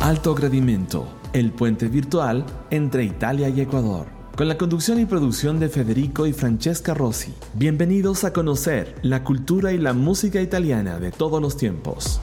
Alto Gradimento, el puente virtual entre Italia y Ecuador. Con la conducción y producción de Federico y Francesca Rossi. Bienvenidos a conocer la cultura y la música italiana de todos los tiempos.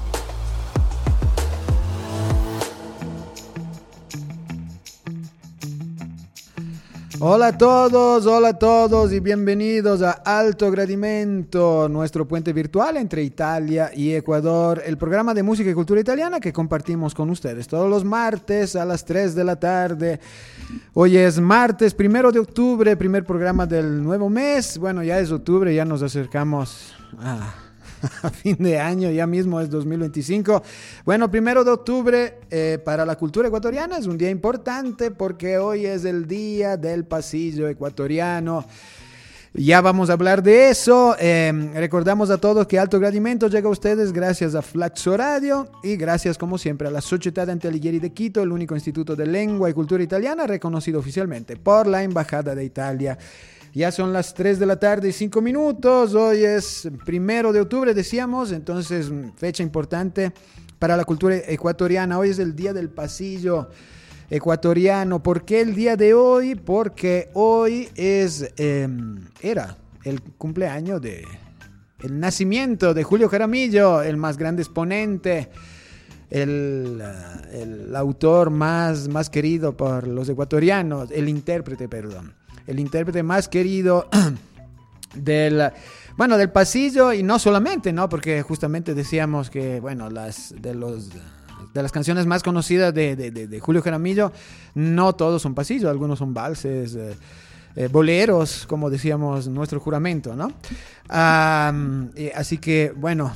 Hola a todos y bienvenidos a Alto Gradimento, nuestro puente virtual entre Italia y Ecuador, el programa de música y cultura italiana que compartimos con ustedes todos los martes a las 3 de la tarde. Hoy es martes 1 de octubre, primer programa del nuevo mes. Bueno, ya es octubre, ya nos acercamos a fin de año, ya mismo es 2025. Bueno, 1 de octubre para la cultura ecuatoriana es un día importante porque hoy es el día del pasillo ecuatoriano. Ya vamos a hablar de eso. Recordamos a todos que Alto Gradimento llega a ustedes gracias a Flaxo Radio y gracias, como siempre, a la Società Dante Alighieri de Quito, el único instituto de lengua y cultura italiana reconocido oficialmente por la Embajada de Italia. Ya son las 3 de la tarde y 5 minutos. Hoy es 1 de octubre, decíamos, entonces fecha importante para la cultura ecuatoriana. Hoy es el día del pasillo ecuatoriano. ¿Por qué el día de hoy? Porque hoy era el cumpleaños el nacimiento de Julio Jaramillo, el más grande exponente, el autor más querido por los ecuatorianos, el intérprete más querido del pasillo, y no solamente, ¿no? Porque justamente decíamos que, bueno, de las canciones más conocidas de Julio Jaramillo, no todos son pasillo, algunos son valses, boleros, como decíamos en nuestro juramento, ¿no? Así que, bueno,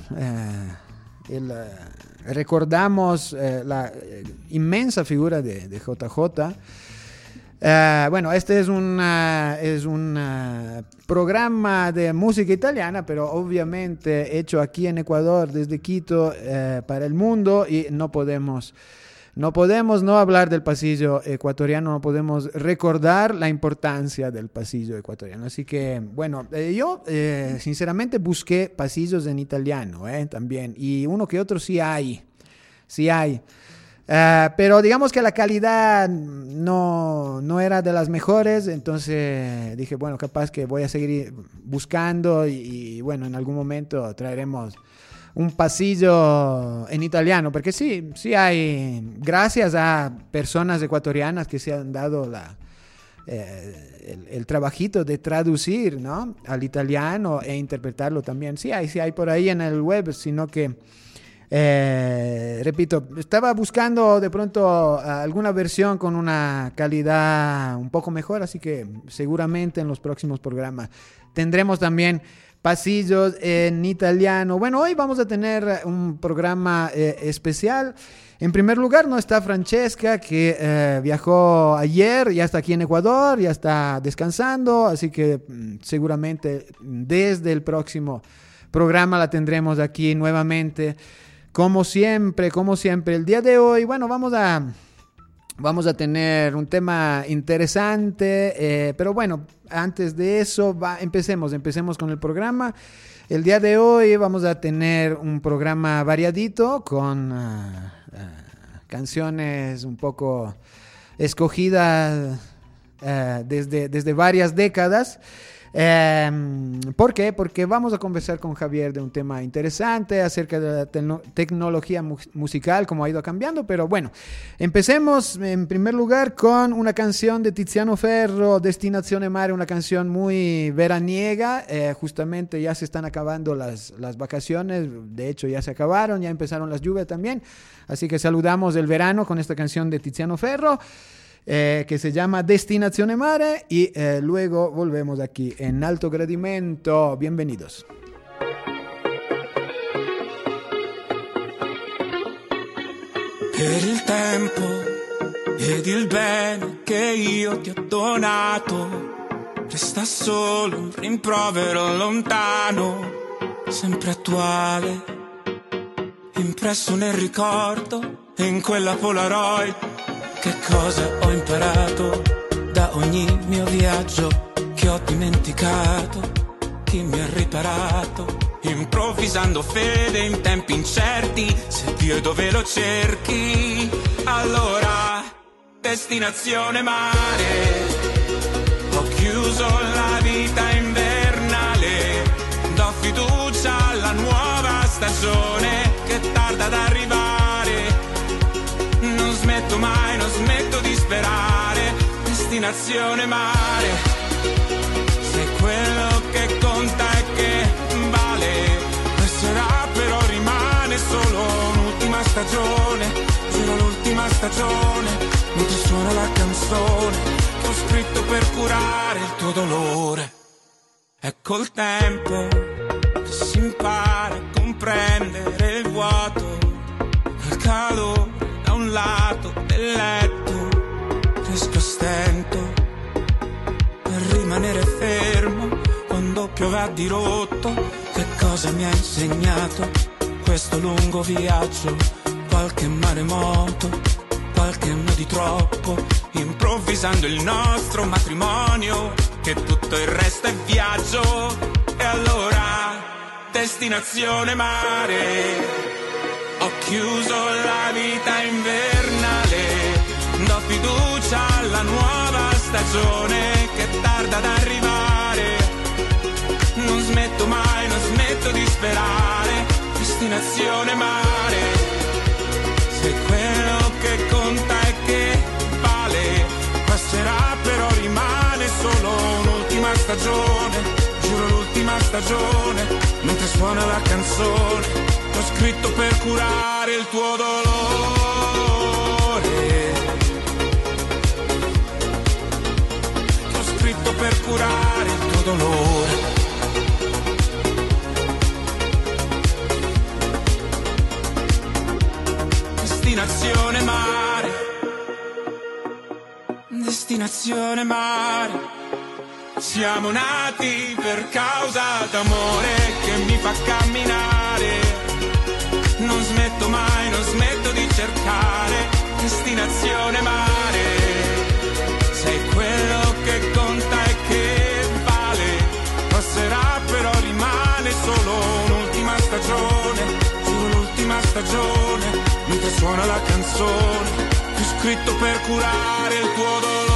recordamos la inmensa figura de JJ. Bueno, este es un programa de música italiana, pero obviamente hecho aquí en Ecuador, desde Quito, para el mundo, y no podemos no hablar del pasillo ecuatoriano, no podemos recordar la importancia del pasillo ecuatoriano. Así que, bueno, yo sinceramente busqué pasillos en italiano también, y uno que otro sí hay. Pero digamos que la calidad no era de las mejores, entonces dije, bueno, capaz que voy a seguir buscando y bueno, en algún momento traeremos un pasillo en italiano, porque sí hay, gracias a personas ecuatorianas que se han dado el trabajito de traducir, ¿no?, al italiano e interpretarlo también. Sí hay por ahí en el web, sino que repito, estaba buscando de pronto alguna versión con una calidad un poco mejor, así que seguramente en los próximos programas tendremos también pasillos en italiano. Bueno, hoy vamos a tener un programa especial. En primer lugar, no está Francesca, que viajó ayer, ya está aquí en Ecuador, ya está descansando, así que seguramente desde el próximo programa la tendremos aquí nuevamente. Como siempre, el día de hoy, bueno, vamos a tener un tema interesante, pero bueno, antes de eso, empecemos con el programa. El día de hoy vamos a tener un programa variadito con canciones un poco escogidas desde varias décadas. ¿Por qué? Porque vamos a conversar con Javier de un tema interesante acerca de la tecnología musical, cómo ha ido cambiando. Pero bueno, empecemos en primer lugar con una canción de Tiziano Ferro, Destinazione Mare, una canción muy veraniega. Justamente ya se están acabando las vacaciones, de hecho ya se acabaron, ya empezaron las lluvias también, así que saludamos el verano con esta canción de Tiziano Ferro, que se llama Destinazione Mare, y luego volvemos aquí en Alto Gradimento. Bienvenidos. Per il tempo ed il bene che io ti ho donato, resta solo un rimprovero lontano, sempre attuale, impresso nel ricordo e in quella Polaroid. Che cosa ho imparato da ogni mio viaggio che ho dimenticato? Chi mi ha riparato improvvisando fede in tempi incerti. Se Dio è dove lo cerchi, allora destinazione mare. Ho chiuso la vita invernale, do fiducia alla nuova stagione che tarda ad arrivare. Non smetto mai, non smetto di sperare. Destinazione mare. Se quello che conta è che vale, resterà però rimane solo un'ultima stagione. Giro l'ultima stagione, mentre suona la canzone che ho scritto per curare il tuo dolore. È col tempo che si impara a comprendere il vuoto, il calore da un lato del letto, riesco a stento per rimanere fermo quando piove a dirotto. Che cosa mi ha insegnato questo lungo viaggio? Qualche maremoto, qualche anno di troppo, improvvisando il nostro matrimonio, che tutto il resto è viaggio. E allora destinazione mare. Ho chiuso la vita invernale, do fiducia alla nuova stagione che tarda ad arrivare. Non smetto mai, non smetto di sperare. Destinazione mare. Se quello che conta è che vale, passerà però rimane solo un'ultima stagione. Giuro l'ultima stagione, mentre suona la canzone che ho scritto per curare il tuo dolore. Che ho scritto per curare il tuo dolore. Destinazione mare. Destinazione mare. Siamo nati per causa d'amore che mi fa camminare. Non smetto mai, non smetto di cercare. Destinazione mare. Sei quello che conta e che vale. Passerà però rimane solo un'ultima stagione. Giuro l'ultima stagione, mentre suona la canzone che ho scritto per curare il tuo dolore.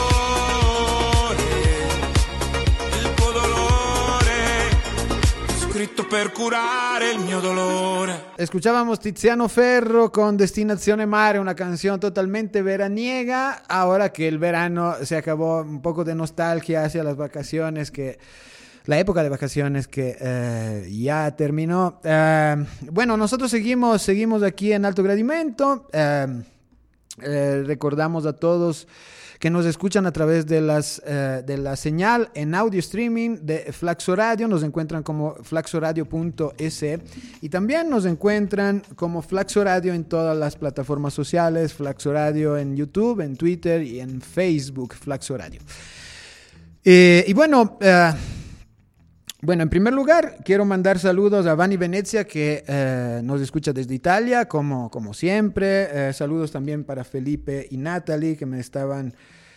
Per curare el mio dolore. Escuchábamos Tiziano Ferro con Destinazione Mare, una canción totalmente veraniega. Ahora que el verano se acabó, un poco de nostalgia hacia las vacaciones, que la época de vacaciones que ya terminó. Bueno, nosotros seguimos aquí en Alto Gradimento. Recordamos a todos que nos escuchan a través de la señal en audio streaming de Flaxo Radio. Nos encuentran como flaxoradio.es y también nos encuentran como Flaxo Radio en todas las plataformas sociales. Flaxo Radio en YouTube, en Twitter y en Facebook, Flaxo Radio. Y bueno, en primer lugar, quiero mandar saludos a Vani Venezia, que nos escucha desde Italia, como siempre. Saludos también para Felipe y Natalie, que me estaban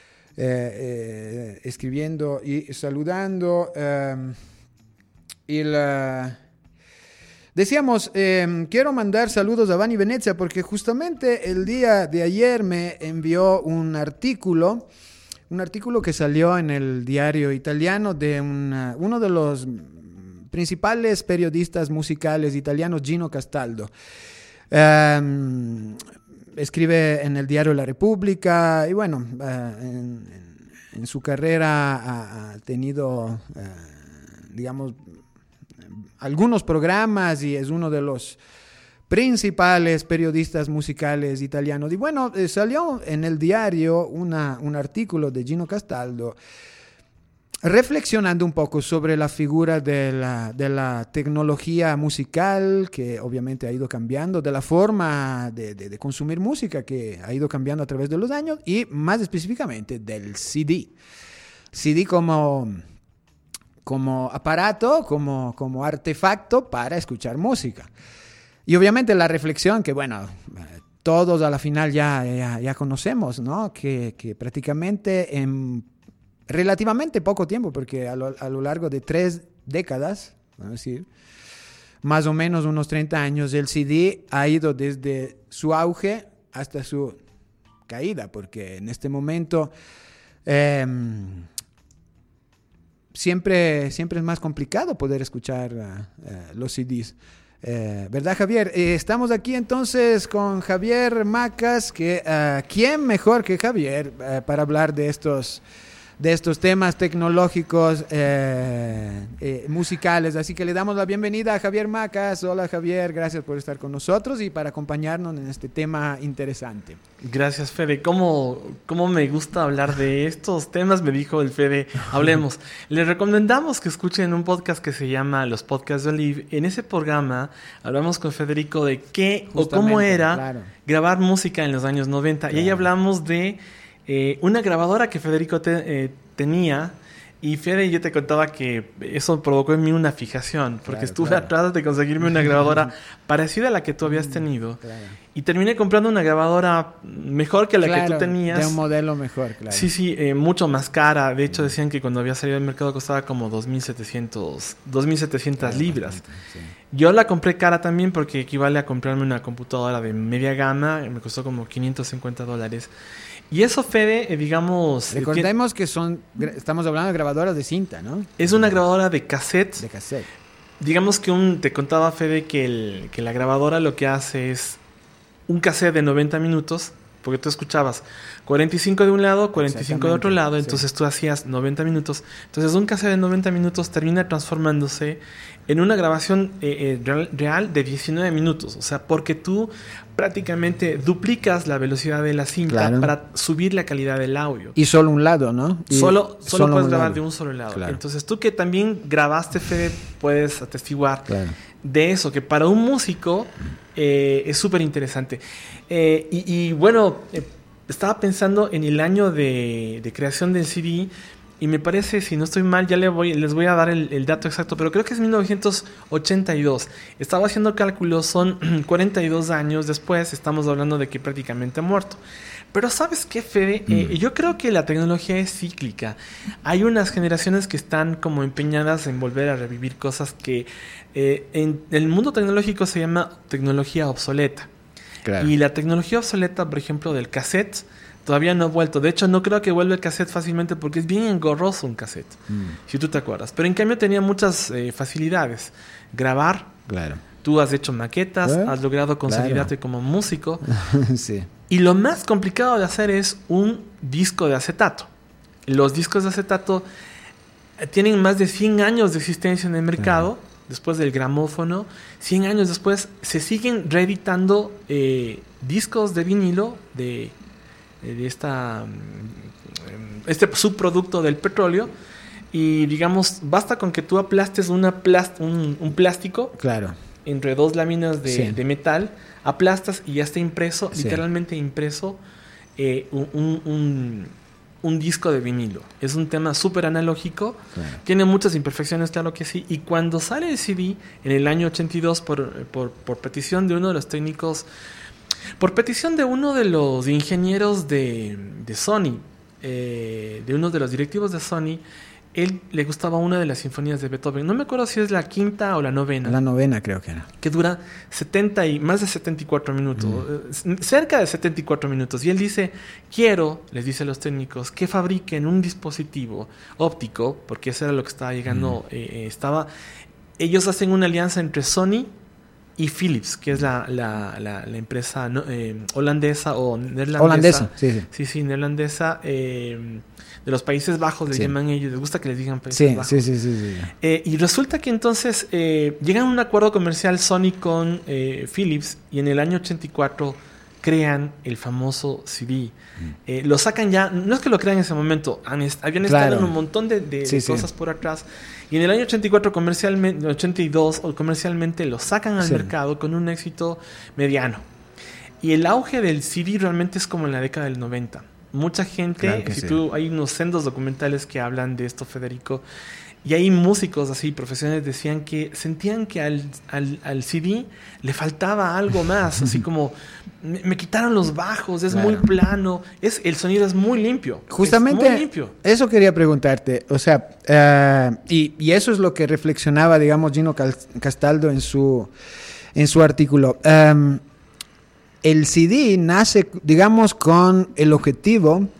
escribiendo y saludando. Decíamos, quiero mandar saludos a Vani Venezia, porque justamente el día de ayer me envió un artículo que salió en el diario italiano de uno de los principales periodistas musicales italianos, Gino Castaldo. Escribe en el diario La Repubblica y bueno, en su carrera ha tenido, digamos, algunos programas y es uno de los principales periodistas musicales italianos. Y bueno, salió en el diario un artículo de Gino Castaldo reflexionando un poco sobre la figura de la tecnología musical, que obviamente ha ido cambiando, de la forma de consumir música que ha ido cambiando a través de los años, y más específicamente del CD. CD como aparato, como artefacto para escuchar música. Y obviamente la reflexión que, bueno, todos a la final ya conocemos, ¿no? Que prácticamente en relativamente poco tiempo, porque a lo largo de 3 décadas, vamos a decir, más o menos unos 30 años, el CD ha ido desde su auge hasta su caída, porque en este momento siempre es más complicado poder escuchar los CDs. ¿Verdad, Javier? Estamos aquí entonces con Javier Macas, que ¿quién mejor que Javier para hablar de estos temas tecnológicos musicales? Así que le damos la bienvenida a Javier Macas. Hola, Javier, gracias por estar con nosotros y para acompañarnos en este tema interesante. Gracias, Fede. ¿Cómo me gusta hablar de estos temas? Me dijo el Fede, hablemos. Les recomendamos que escuchen un podcast que se llama Los Podcasts de Olive. En ese programa hablamos con Federico de qué o cómo era grabar música en los años 90. Claro. Y ahí hablamos de una grabadora que Federico tenía, y Fede, yo te contaba que eso provocó en mí una fijación, porque estuve atrás de conseguirme una grabadora parecida a la que tú habías tenido, y terminé comprando una grabadora mejor que la que tú tenías. De un modelo mejor, claro. Sí, mucho más cara. De hecho, decían que cuando había salido al mercado costaba como 2.700 libras. Sí. Yo la compré cara también porque equivale a comprarme una computadora de media gama, me costó como $550. Y eso, Fede, digamos... Recordemos que estamos hablando de grabadoras de cinta, ¿no? Es una grabadora de cassette. De cassette. Digamos que te contaba, Fede, que la grabadora lo que hace es un cassette de 90 minutos, porque tú escuchabas 45 de un lado, 45 de otro lado, entonces tú hacías 90 minutos. Entonces un cassette de 90 minutos termina transformándose en una grabación real de 19 minutos. O sea, porque tú prácticamente duplicas la velocidad de la cinta para subir la calidad del audio. Y solo un lado, ¿no? Solo puedes grabar de un solo lado. Claro. Entonces tú que también grabaste, Fede, puedes atestiguar de eso, que para un músico es súper interesante. Y bueno, estaba pensando en el año de creación del CD, y me parece, si no estoy mal, ya les voy a dar el dato exacto, pero creo que es 1982. Estaba haciendo cálculos, son 42 años después, estamos hablando de que prácticamente ha muerto. Pero ¿sabes qué, Fede? Yo creo que la tecnología es cíclica. Hay unas generaciones que están como empeñadas en volver a revivir cosas que en el mundo tecnológico se llama tecnología obsoleta. Claro. Y la tecnología obsoleta, por ejemplo, del cassette, todavía no ha vuelto. De hecho, no creo que vuelva el cassette fácilmente porque es bien engorroso un cassette, si tú te acuerdas. Pero en cambio tenía muchas facilidades. Grabar. Claro. Tú has hecho maquetas, has logrado consolidarte como músico. Sí. Y lo más complicado de hacer es un disco de acetato. Los discos de acetato tienen más de 100 años de existencia en el mercado. Claro. Después del gramófono, 100 años después, se siguen reeditando discos de vinilo de este subproducto del petróleo. Y digamos, basta con que tú aplastes un plástico entre dos láminas de metal, aplastas y ya está impreso, literalmente impreso, un disco de vinilo. Es un tema súper analógico, tiene muchas imperfecciones, claro que sí. Y cuando sale el CD en el año 82 por petición de uno de los técnicos, por petición de uno de los ingenieros de Sony, de uno de los directivos de Sony, él le gustaba una de las sinfonías de Beethoven. No me acuerdo si es la quinta o la novena. La novena creo que era. Que dura más de 74 minutos. Cerca de 74 minutos. Y él dice, les dice a los técnicos, que fabriquen un dispositivo óptico, porque eso era lo que estaba llegando. Ellos hacen una alianza entre Sony y Philips, que es la empresa holandesa o neerlandesa. Holandesa, sí, neerlandesa, de los Países Bajos, le llaman ellos, les gusta que les digan Países Bajos. Sí. Y resulta que entonces llegan a un acuerdo comercial Sony con Philips, y en el año 84 crean el famoso CD. Lo sacan ya, no es que lo crean en ese momento, habían estado en un montón de cosas por atrás. Y en el año 82 comercialmente lo sacan al mercado con un éxito mediano. Y el auge del CD realmente es como en la década del 90. Mucha gente, hay unos sendos documentales que hablan de esto, Federico. Y hay músicos así, profesionales, decían que sentían que al CD le faltaba algo más, así como me quitaron los bajos, es muy plano, el sonido es muy limpio. Justamente es muy limpio. Eso quería preguntarte, o sea, y eso es lo que reflexionaba, digamos, Gino Castaldo en su artículo. El CD nace, digamos, con el objetivo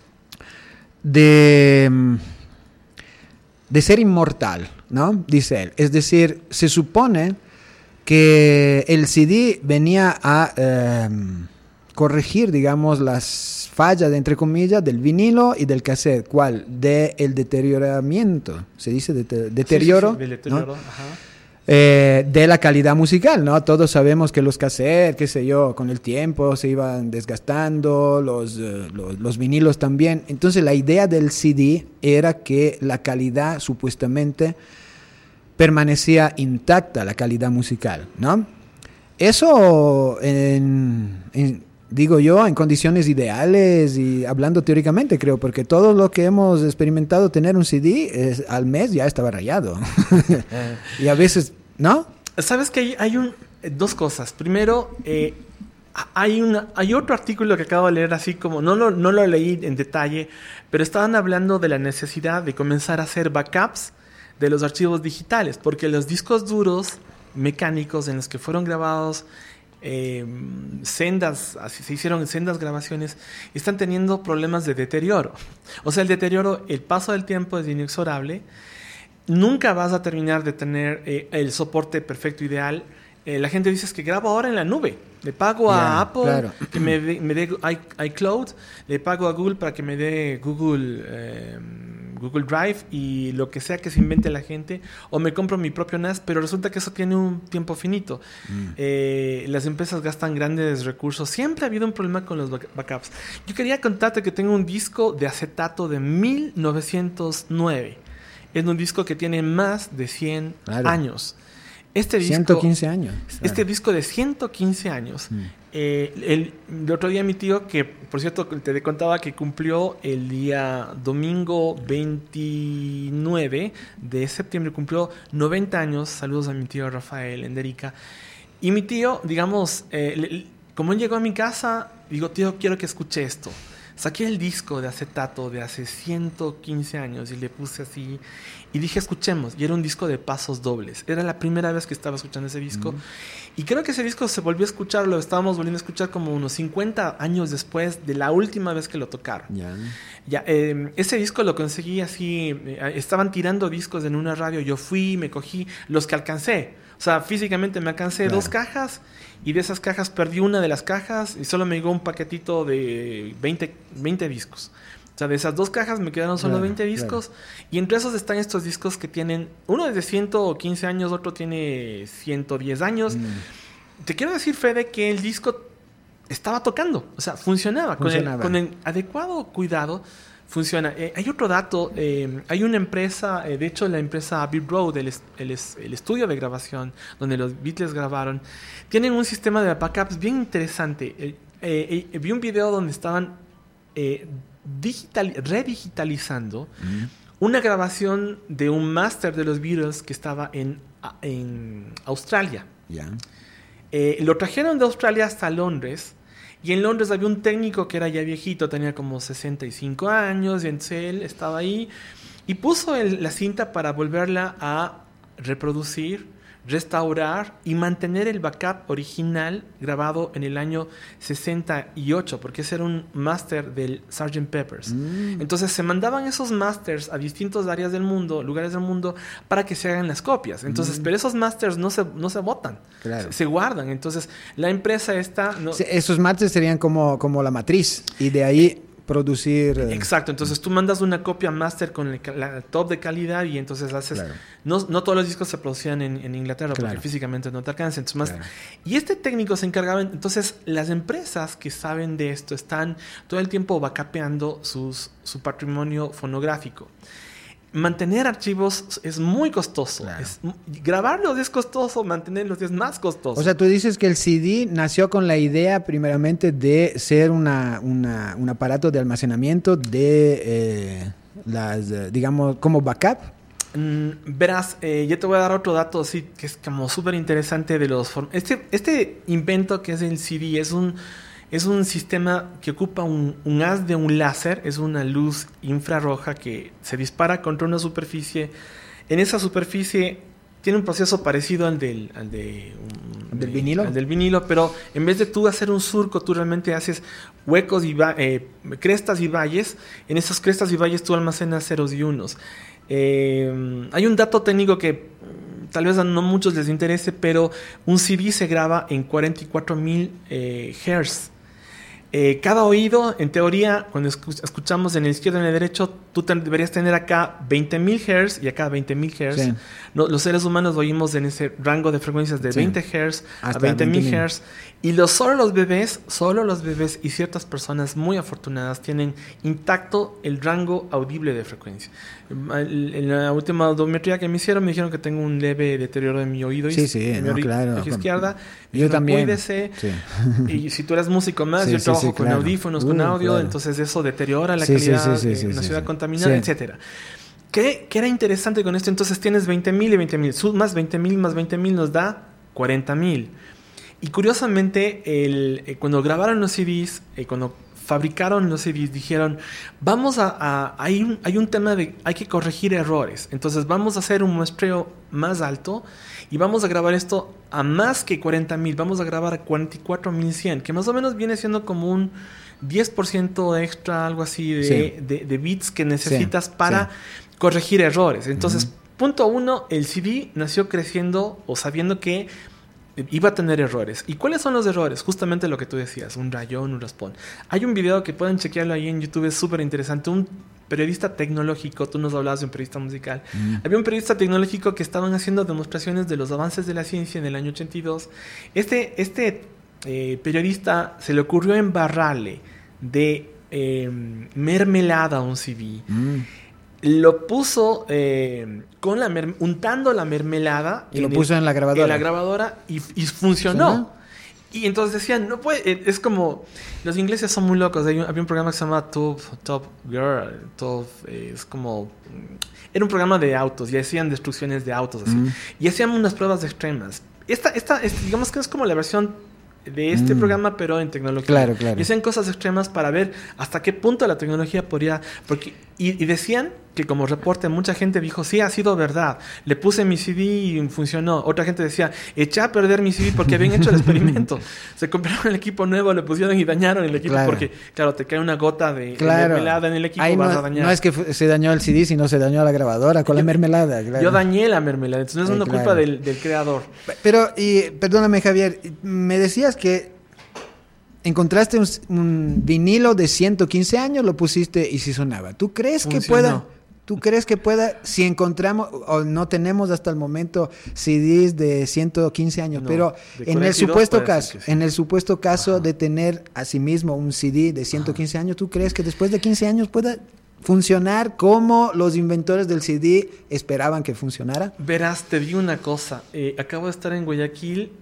de ser inmortal, ¿no? Dice él. Es decir, se supone que el CD venía a corregir, digamos, las fallas, entre comillas, del vinilo y del cassette. ¿Cuál? Del deterioramiento. ¿Se dice deterioro? Sí, del deterioro, ¿no? Ajá. De la calidad musical, ¿no? Todos sabemos que los cassettes, qué sé yo, con el tiempo se iban desgastando, los vinilos también. Entonces la idea del CD era que la calidad supuestamente permanecía intacta, la calidad musical, ¿no? Eso, digo yo, en condiciones ideales y hablando teóricamente, creo, porque todo lo que hemos experimentado tener un CD al mes ya estaba rayado. Y a veces, ¿no? Sabes que hay dos cosas. Primero, hay otro artículo que acabo de leer, así como no lo leí en detalle, pero estaban hablando de la necesidad de comenzar a hacer backups de los archivos digitales, porque los discos duros mecánicos en los que fueron grabados se hicieron sendas grabaciones, están teniendo problemas de deterioro. O sea, el paso del tiempo es inexorable. Nunca vas a terminar de tener el soporte perfecto, ideal. La gente dice que grabo ahora en la nube. Le pago a Apple que me dé iCloud, le pago a Google para que me dé Google Drive y lo que sea que se invente la gente, o me compro mi propio NAS, pero resulta que eso tiene un tiempo finito. Las empresas gastan grandes recursos. Siempre ha habido un problema con los backups. Yo quería contarte que tengo un disco de acetato de 1909. Es un disco que tiene más de 100 años. Este disco, 115 años. Este disco de 115 años. El otro día mi tío, que por cierto te contaba que cumplió el día domingo 29 de septiembre, cumplió 90 años. Saludos a mi tío Rafael Enderica. Y mi tío, digamos, como él llegó a mi casa, digo, tío, quiero que escuche esto. Saqué el disco de acetato de hace 115 años y le puse así y dije, escuchemos. Y era un disco de pasos dobles. Era la primera vez que estaba escuchando ese disco. Y creo que ese disco se volvió a escuchar, lo estábamos volviendo a escuchar como unos 50 años después de la última vez que lo tocaron. Ese disco lo conseguí así, estaban tirando discos en una radio, yo fui, me cogí los que alcancé. O sea, físicamente me alcancé 2 cajas y de esas cajas perdí una de las cajas y solo me llegó un paquetito de 20 discos. O sea, de esas 2 cajas me quedaron solo 20 discos. Y entre esos están estos discos que tienen... Uno es de 115 años, otro tiene 110 años. Te quiero decir, Fede, que el disco estaba tocando. O sea, funcionaba. Con el adecuado cuidado, funciona. Hay otro dato. Hay una empresa, de hecho la empresa Abbey Road, el estudio de grabación donde los Beatles grabaron, tienen un sistema de backups bien interesante. Vi un video donde estaban redigitalizando una grabación de un máster de los Beatles que estaba en Australia. Lo trajeron de Australia hasta Londres. Y en Londres había un técnico que era ya viejito, tenía como 65 años, y entonces él estaba ahí y puso la cinta para volverla a reproducir, restaurar y mantener el backup original grabado en el año 68, porque ese era un máster del Sgt. Peppers. Entonces se mandaban esos másters a distintas áreas del mundo, lugares del mundo, para que se hagan las copias. Entonces, pero esos másters no se botan, se guardan. Entonces, la empresa esta... Esos másters serían como la matriz, y de ahí... producir... Exacto, entonces tú mandas una copia master con la top de calidad y entonces haces... No todos los discos se producían en Inglaterra porque físicamente no te alcanzan. Y este técnico se encargaba... Entonces las empresas que saben de esto están todo el tiempo backupeando su patrimonio fonográfico. Mantener archivos es muy costoso. Grabarlos es costoso, mantenerlos es más costoso. O sea, tú dices que el CD nació con la idea primeramente de ser un aparato de almacenamiento de digamos, como backup. Verás, yo te voy a dar otro dato así que es como súper interesante de los... Este invento que es el CD es un sistema que ocupa un haz de un láser, es una luz infrarroja que se dispara contra una superficie. En esa superficie tiene un proceso parecido al del vinilo. Al del vinilo, pero en vez de tú hacer un surco, tú realmente haces huecos y crestas y valles. En esas crestas y valles tú almacenas ceros y unos. Hay un dato técnico que tal vez a no muchos les interese, pero un CD se graba en 44.000 Hz. Cada oído, en teoría, cuando escuchamos en el izquierdo y en el derecho, tú deberías tener acá 20.000 Hz y acá 20.000 Hz. Sí. Los seres humanos oímos en ese rango de frecuencias de 20 Hz a 20.000 Hz. Y solo los bebés y ciertas personas muy afortunadas tienen intacto el rango audible de frecuencia. En la última audiometría que me hicieron, me dijeron que tengo un leve deterioro en mi oído claro. izquierda. Yo también. Cuídese. Sí. Y si tú eres músico más, yo trabajo con audífonos, con audio, claro. Entonces eso deteriora la calidad en una ciudad contaminada, etcétera. ¿Qué era interesante con esto? Entonces tienes 20.000 y 20.000. Más 20.000 más 20.000 nos da 40.000. Y curiosamente, cuando grabaron los CDs, cuando fabricaron los CDs, dijeron, hay un tema de, hay que corregir errores. Entonces vamos a hacer un muestreo más alto y vamos a grabar esto a más que 40.000. Vamos a grabar a 44.100, que más o menos viene siendo como un 10% extra, algo así, de bits que necesitas para corregir errores. Entonces, punto 1, el CD nació creciendo o sabiendo que iba a tener errores. ¿Y cuáles son los errores? Justamente lo que tú decías, un rayón, un raspón. Hay un video que pueden chequearlo ahí en YouTube, es súper interesante. Un periodista tecnológico, tú nos hablabas de un periodista musical. Había un periodista tecnológico que estaban haciendo demostraciones de los avances de la ciencia en el año 82. Este periodista se le ocurrió embarrarle de mermelada a un CD. Lo puso untando la mermelada y lo puso en la grabadora y funcionó. ¿Sí? Y entonces decían, no puede, es como, los ingleses son muy locos. Había un programa que se llama Top Girl, es como, era un programa de autos y hacían destrucciones de autos así, y hacían unas pruebas extremas. Esta digamos que es como la versión de este programa, pero en tecnología. Claro. Y hacían cosas extremas para ver hasta qué punto la tecnología podría... Y decían que como reporte mucha gente dijo, sí, ha sido verdad. Le puse mi CD y funcionó. Otra gente decía, eché a perder mi CD porque habían hecho el experimento. Se compraron el equipo nuevo, le pusieron y dañaron el equipo porque, claro, te cae una gota de mermelada en el equipo, vas a dañar. No es que se dañó el CD, sino se dañó la grabadora con la mermelada. Claro. Yo dañé la mermelada, entonces no es una culpa del creador. Pero, perdóname, Javier, me decías que encontraste un vinilo de 115 años, lo pusiste y sí sonaba. ¿Tú crees que pueda, si encontramos, o no tenemos hasta el momento CDs de 115 años, pero en el supuesto caso de tener a sí mismo un CD de 115 años, ¿tú crees que después de 15 años pueda funcionar como los inventores del CD esperaban que funcionara? Verás, te digo una cosa. Acabo de estar en Guayaquil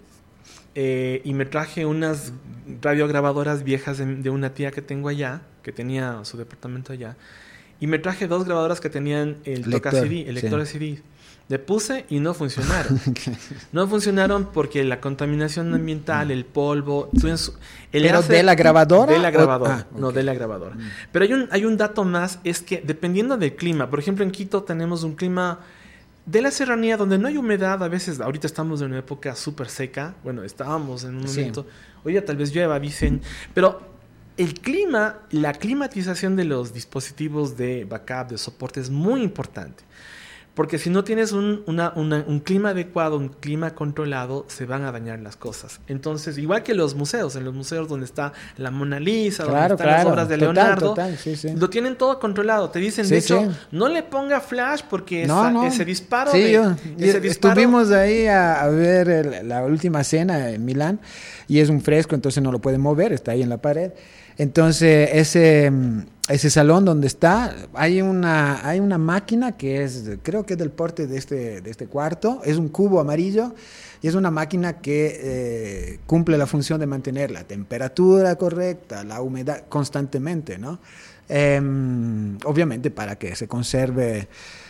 y me traje unas radiograbadoras viejas de una tía que tengo allá, que tenía su departamento allá. Y me traje 2 grabadoras que tenían el lector de CD. Le puse y no funcionaron. No funcionaron porque la contaminación ambiental, el polvo... ¿Pero de la grabadora? De la grabadora, de la grabadora. Pero hay un dato más, es que dependiendo del clima, por ejemplo en Quito tenemos un clima de la serranía donde no hay humedad, a veces, ahorita estamos en una época súper seca, bueno, estábamos en un momento, hoy ya tal vez llueva, dicen, pero... El clima, la climatización de los dispositivos de backup, de soporte es muy importante. Porque si no tienes un clima adecuado, un clima controlado, se van a dañar las cosas. Entonces, igual que en los museos donde está la Mona Lisa, donde están las obras de Leonardo, lo tienen todo controlado. Te dicen, de hecho, no le ponga flash porque ese disparo... Estuvimos ahí a ver la última cena en Milán y es un fresco, entonces no lo pueden mover, está ahí en la pared. Entonces, ese salón donde está, hay una máquina que creo que es del porte de este cuarto, es un cubo amarillo y es una máquina que cumple la función de mantener la temperatura correcta, la humedad constantemente, ¿no? Obviamente para que se conserve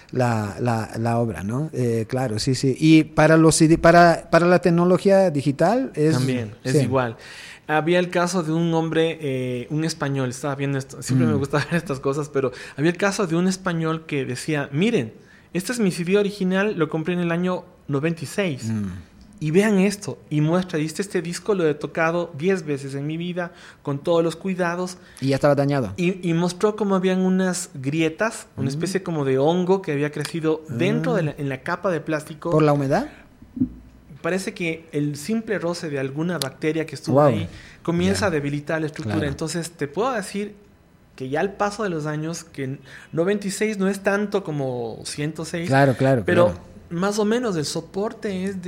la obra, ¿no? Claro, sí, sí. Y para los CD, para la tecnología digital es... También, es sí. igual. Había el caso de un hombre, un español, estaba viendo esto, siempre me gusta ver estas cosas, pero había el caso de un español que decía, miren, este es mi CD original, lo compré en el año 96. Y vean esto, y muestra, este disco lo he tocado 10 veces en mi vida, con todos los cuidados. Y ya estaba dañado. Y mostró cómo habían unas grietas, una especie como de hongo que había crecido dentro de en la capa de plástico. ¿Por la humedad? Parece que el simple roce de alguna bacteria que estuvo ahí comienza a debilitar la estructura. Claro. Entonces, te puedo decir que ya al paso de los años, que 96 no es tanto como 106. Claro, pero más o menos el soporte es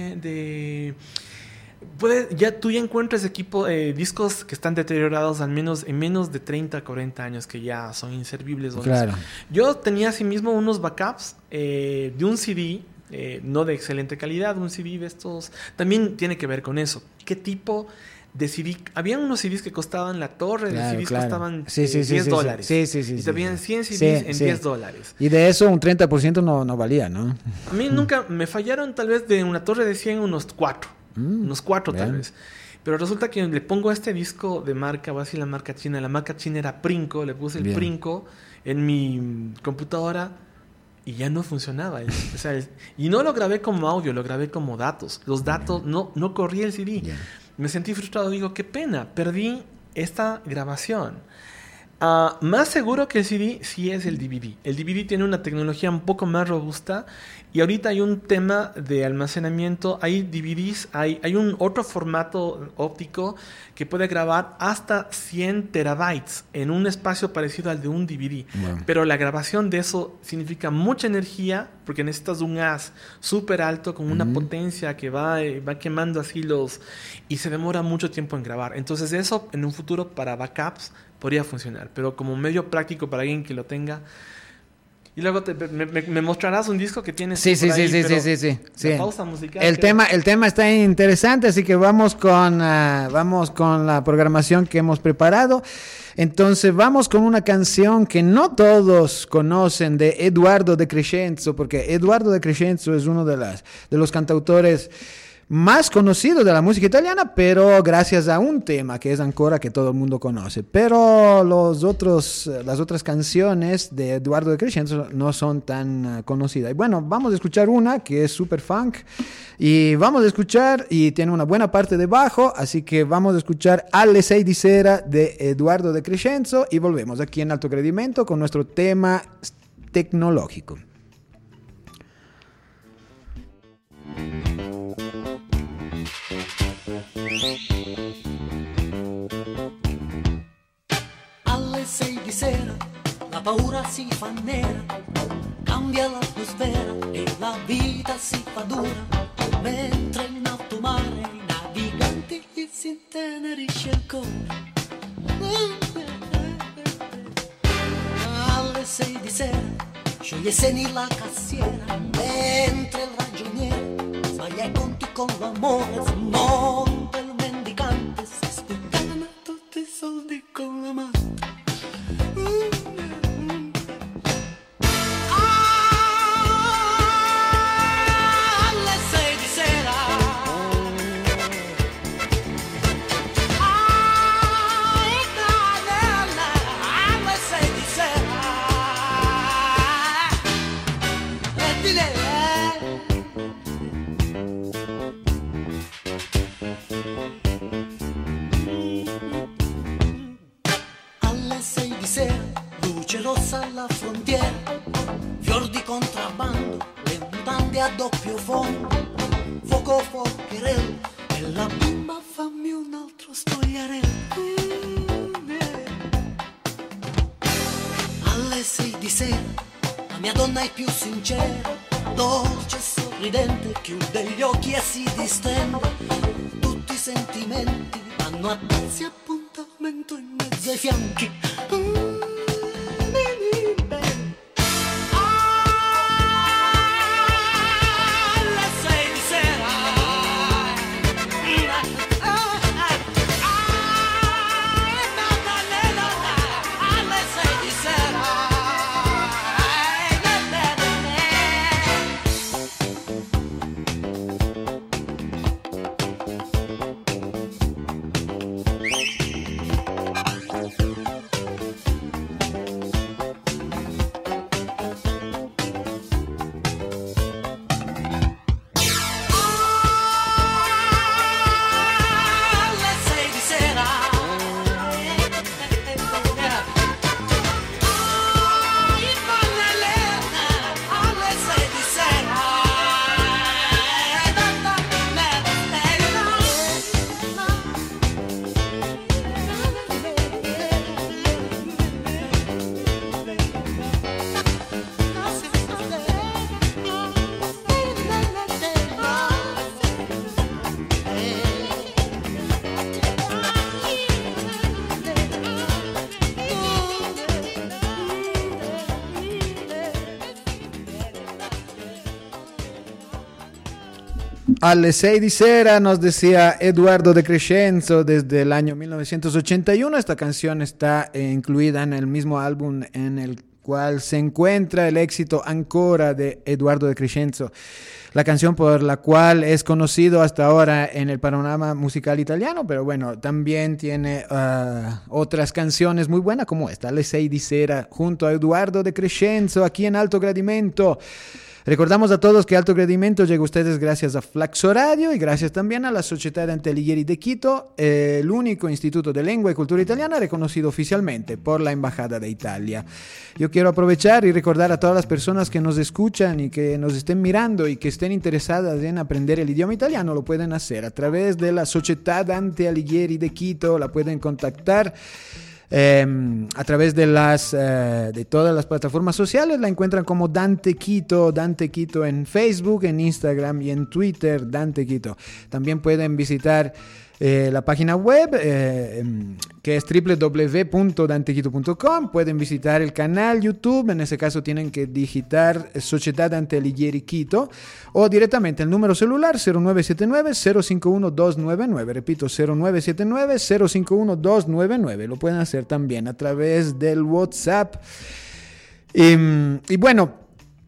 tú ya encuentras discos que están deteriorados en menos de 30, 40 años, que ya son inservibles. Claro. Yo tenía asimismo unos backups de un CD, no de excelente calidad, un CD de estos. También tiene que ver con eso. ¿Qué tipo de CD? Habían unos CDs que costaban, la torre de CDs costaban $10. Sí. Y te habían 100 CDs en $10. Y de eso un 30% no valía, ¿no? A mí nunca me fallaron, tal vez de una torre de 100 unos 4. Unos 4 tal vez. Pero resulta que le pongo este disco de marca, voy a decir la marca china. La marca china era Princo, le puse el Princo en mi computadora y ya no funcionaba. Y no lo grabé como audio, lo grabé como datos. Los datos, no corría el CD. Me sentí frustrado, digo, qué pena, perdí esta grabación. Más seguro que el CD sí es el DVD. El DVD tiene una tecnología un poco más robusta y ahorita hay un tema de almacenamiento. Hay DVDs, hay un otro formato óptico que puede grabar hasta 100 terabytes en un espacio parecido al de un DVD. Wow. Pero la grabación de eso significa mucha energía porque necesitas un haz súper alto con una potencia que va quemando así y se demora mucho tiempo en grabar. Entonces eso en un futuro para backups podría funcionar, pero como medio práctico para alguien que lo tenga. Y luego me mostrarás un disco que tienes. Sí. Pausa musical. El tema está interesante, así que vamos con la programación que hemos preparado. Entonces vamos con una canción que no todos conocen, de Eduardo De Crescenzo, porque Eduardo De Crescenzo es uno de los cantautores más conocido de la música italiana, pero gracias a un tema que es Ancora, que todo el mundo conoce. Pero las otras canciones de Eduardo De Crescenzo no son tan conocidas. Y bueno, vamos a escuchar una que es super funk y vamos a escuchar, y tiene una buena parte de bajo, así que vamos a escuchar Alle sei di sera de Eduardo De Crescenzo y volvemos aquí en Alto Gradimento con nuestro tema tecnológico. Alle 6 di sera la paura si fa nera, cambia l'atmosfera e la vita si fa dura, mentre in alto mare i naviganti si intenerisce il cuore. Alle 6 di sera scioglie seni la cassiera, mentre il ragioniere sbaglia i conti con l'amore, smonta il mendicante, si sputtana tutti i soldi con la mano. Alle 6 di sera alle 6 di sera e di lei. Alle 6 di sera, luce rossa alla frontiera, fior di contrabbando, le mutande a doppio fondo, fuoco fuocherello e la bimba fammi un altro spogliarello. Alle 6 di sera, la mia donna è più sincera, dolce e sorridente, chiude gli occhi e si distende, tutti i sentimenti vanno a pezzi, appuntamento in mezzo ai fianchi. Alle 6 di sera alle 6 di sera Alle 6 di sera, nos decía Eduardo De Crescenzo desde el año 1981. Esta canción está incluida en el mismo álbum en el cual se encuentra el éxito Ancora de Eduardo De Crescenzo, la canción por la cual es conocido hasta ahora en el panorama musical italiano, pero bueno, también tiene otras canciones muy buenas como esta, Alle 6 di sera, junto a Eduardo De Crescenzo, aquí en Alto Gradimento. Recordamos a todos que Alto Gradimento llega a ustedes gracias a Flaxo Radio y gracias también a la Società Dante Alighieri de Quito, el único instituto de lengua y cultura italiana reconocido oficialmente por la Embajada de Italia. Yo quiero aprovechar y recordar a todas las personas que nos escuchan y que nos estén mirando y que estén interesadas en aprender el idioma italiano, lo pueden hacer a través de la Società Dante Alighieri de Quito, la pueden contactar a través de todas las plataformas sociales. La encuentran como Dante Quito en Facebook, en Instagram y en Twitter, Dante Quito. También pueden visitar la página web que es www.dantequito.com. Pueden visitar el canal YouTube, en ese caso tienen que digitar Società Dante Alighieri Quito, o directamente el número celular 0979-051-299, repito, 0979-051-299. Lo pueden hacer también a través del WhatsApp. Y bueno,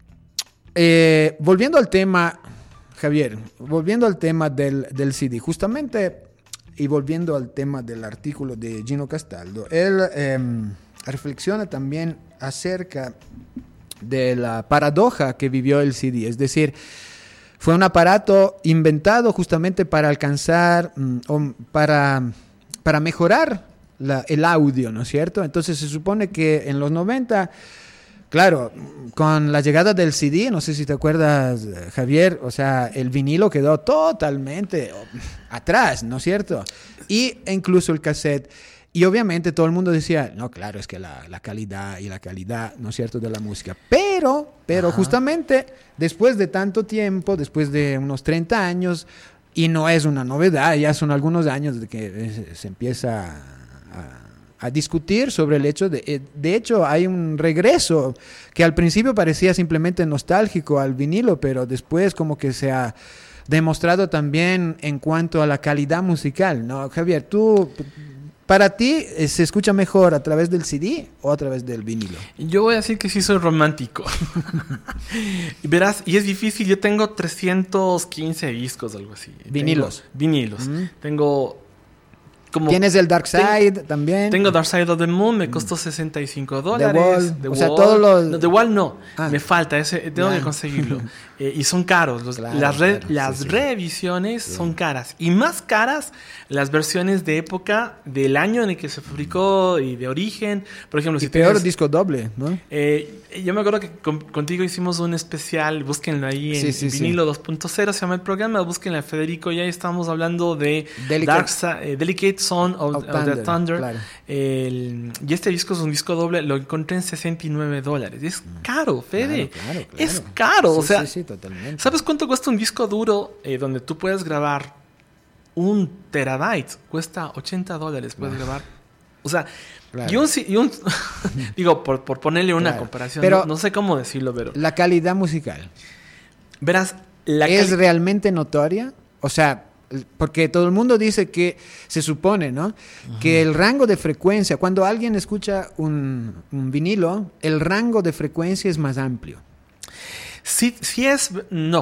volviendo al tema, Javier, volviendo al tema del CD, justamente, y volviendo al tema del artículo de Gino Castaldo, él reflexiona también acerca de la paradoja que vivió el CD, es decir, fue un aparato inventado justamente para alcanzar, para mejorar el audio, ¿no es cierto? Entonces se supone que en los 90... Claro, con la llegada del CD, no sé si te acuerdas, Javier, o sea, el vinilo quedó totalmente atrás, ¿no es cierto? Y incluso el cassette. Y obviamente todo el mundo decía, no, claro, es que la calidad, ¿no es cierto?, de la música. Pero justamente después de tanto tiempo, después de unos 30 años, y no es una novedad, ya son algunos años de que se empieza a discutir sobre el hecho de hecho hay un regreso que al principio parecía simplemente nostálgico al vinilo, pero después como que se ha demostrado también en cuanto a la calidad musical, ¿no? Javier, tú, para ti, ¿se escucha mejor a través del CD o a través del vinilo? Yo voy a decir que sí soy romántico. Verás, y es difícil, yo tengo 315 discos, algo así. Vinilos. Vinilos. Tengo... Tienes el Dark Side también. Tengo Dark Side of the Moon, me costó $65. The Wall. The o sea, Wall. todos los... No, The Wall no, me falta, tengo que conseguirlo. Y son caros, las reediciones son caras. Y más caras las versiones de época del año en el que se fabricó y de origen. Por ejemplo, si peor disco doble, ¿no? Yo me acuerdo que contigo hicimos un especial, búsquenlo ahí en Vinilo 2.0, se llama el programa, búsquenlo a Federico, y ahí estamos hablando de Delicate Son of the Thunder. Claro. Y este disco es un disco doble, lo encontré en $69. Es caro, Fede. Claro. Es caro, o sea, totalmente. ¿Sabes cuánto cuesta un disco duro donde tú puedes grabar 1 terabyte? Cuesta $80, puedes grabar. O sea, claro. y un digo, por ponerle una comparación, pero no sé cómo decirlo, pero... La calidad musical. Verás, ¿es realmente notoria? O sea, porque todo el mundo dice que, se supone, ¿no? Uh-huh. Que el rango de frecuencia, cuando alguien escucha un vinilo, el rango de frecuencia es más amplio. Sí es... No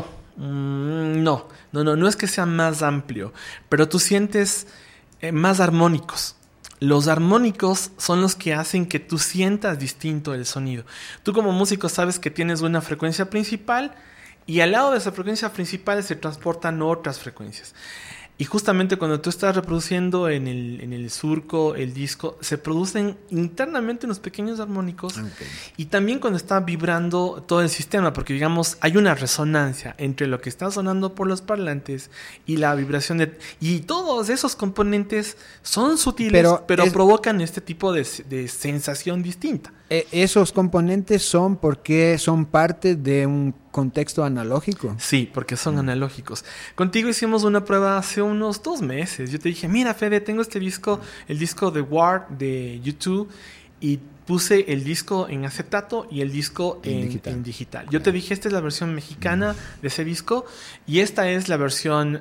es que sea más amplio, pero tú sientes más armónicos. Los armónicos son los que hacen que tú sientas distinto el sonido. Tú como músico sabes que tienes una frecuencia principal y al lado de esa frecuencia principal se transportan otras frecuencias. Y justamente cuando tú estás reproduciendo en el surco, el disco, se producen internamente unos pequeños armónicos. Okay. Y también cuando está vibrando todo el sistema, porque digamos, hay una resonancia entre lo que está sonando por los parlantes y la vibración y todos esos componentes son sutiles, pero provocan este tipo de sensación distinta. ¿Esos componentes son porque son parte de un contexto analógico? Sí, porque son analógicos. Contigo hicimos una prueba hace unos 2 meses. Yo te dije, mira, Fede, tengo este disco, el disco de War de U2, y puse el disco en acetato y el disco en digital. Yo te dije, esta es la versión mexicana de ese disco y esta es la versión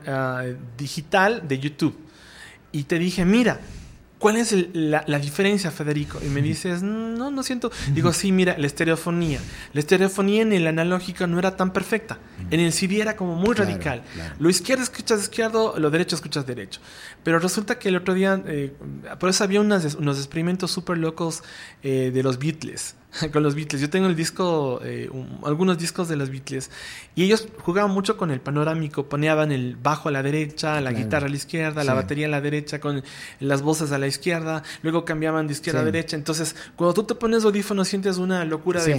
digital de YouTube. Y te dije, mira, ¿cuál es la diferencia, Federico? Y me dices, no siento. Digo, sí, mira, la estereofonía. La estereofonía en el analógico no era tan perfecta. En el CD era como muy radical. Claro. Lo izquierdo escuchas izquierdo, lo derecho escuchas derecho. Pero resulta que el otro día, por eso había unos experimentos súper locos de los Beatles. Con los Beatles. Yo tengo el disco, algunos discos de los Beatles, y ellos jugaban mucho con el panorámico, ponían el bajo a la derecha, la guitarra a la izquierda, la batería a la derecha, con las voces a la izquierda, luego cambiaban de izquierda a derecha. Entonces, cuando tú te pones audífonos, sientes una locura de...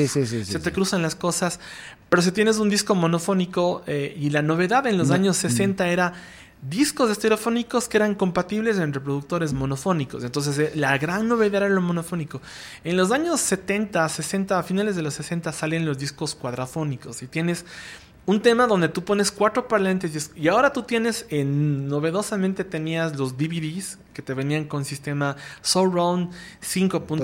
Se te cruzan las cosas. Pero si tienes un disco monofónico, y la novedad en los años 60 era... discos estereofónicos que eran compatibles en reproductores monofónicos. Entonces, la gran novedad era lo monofónico. En los años 70, 60, a finales de los 60, salen los discos cuadrafónicos. Y tienes un tema donde tú pones 4 parlantes. Y ahora tú tienes, novedosamente tenías los DVDs que te venían con sistema Surround 5.1,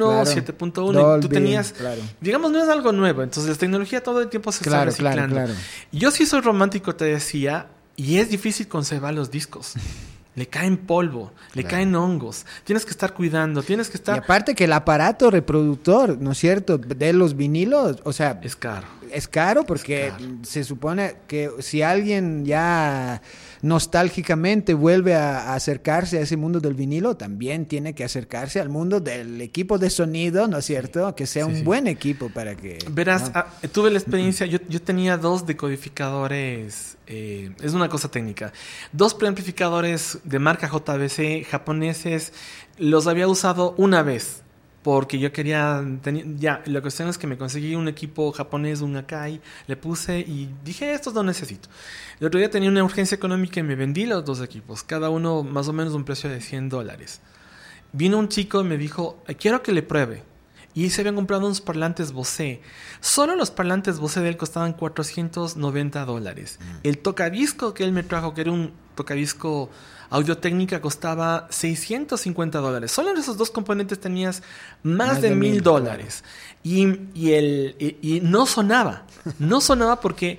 7.1. Y tú tenías, digamos, no es algo nuevo. Entonces, la tecnología todo el tiempo se está reciclando. Y yo sí soy romántico, te decía. Y es difícil conservar los discos. Le caen polvo, le caen hongos. Tienes que estar cuidando, tienes que estar... Y aparte que el aparato reproductor, ¿no es cierto?, de los vinilos, o sea... Es caro. Es caro porque se supone que si alguien ya nostálgicamente vuelve a acercarse a ese mundo del vinilo, también tiene que acercarse al mundo del equipo de sonido, ¿no es cierto? Que sea un buen equipo para que... Verás, ¿no? Tuve la experiencia, yo tenía 2 decodificadores, es una cosa técnica, 2 preamplificadores de marca JVC japoneses, los había usado una vez. Porque yo quería... la cuestión es que me conseguí un equipo japonés, un Akai, le puse y dije, estos no necesito. El otro día tenía una urgencia económica y me vendí los 2 equipos, cada uno más o menos un precio de $100. Vino un chico y me dijo, quiero que le pruebe. Y se habían comprado unos parlantes Bose. Solo los parlantes Bose de él costaban $490. El tocadisco que él me trajo, que era un tocadisco Audio-Técnica, costaba $650. Solo en esos 2 componentes tenías más de $1,000. Y no sonaba. No sonaba porque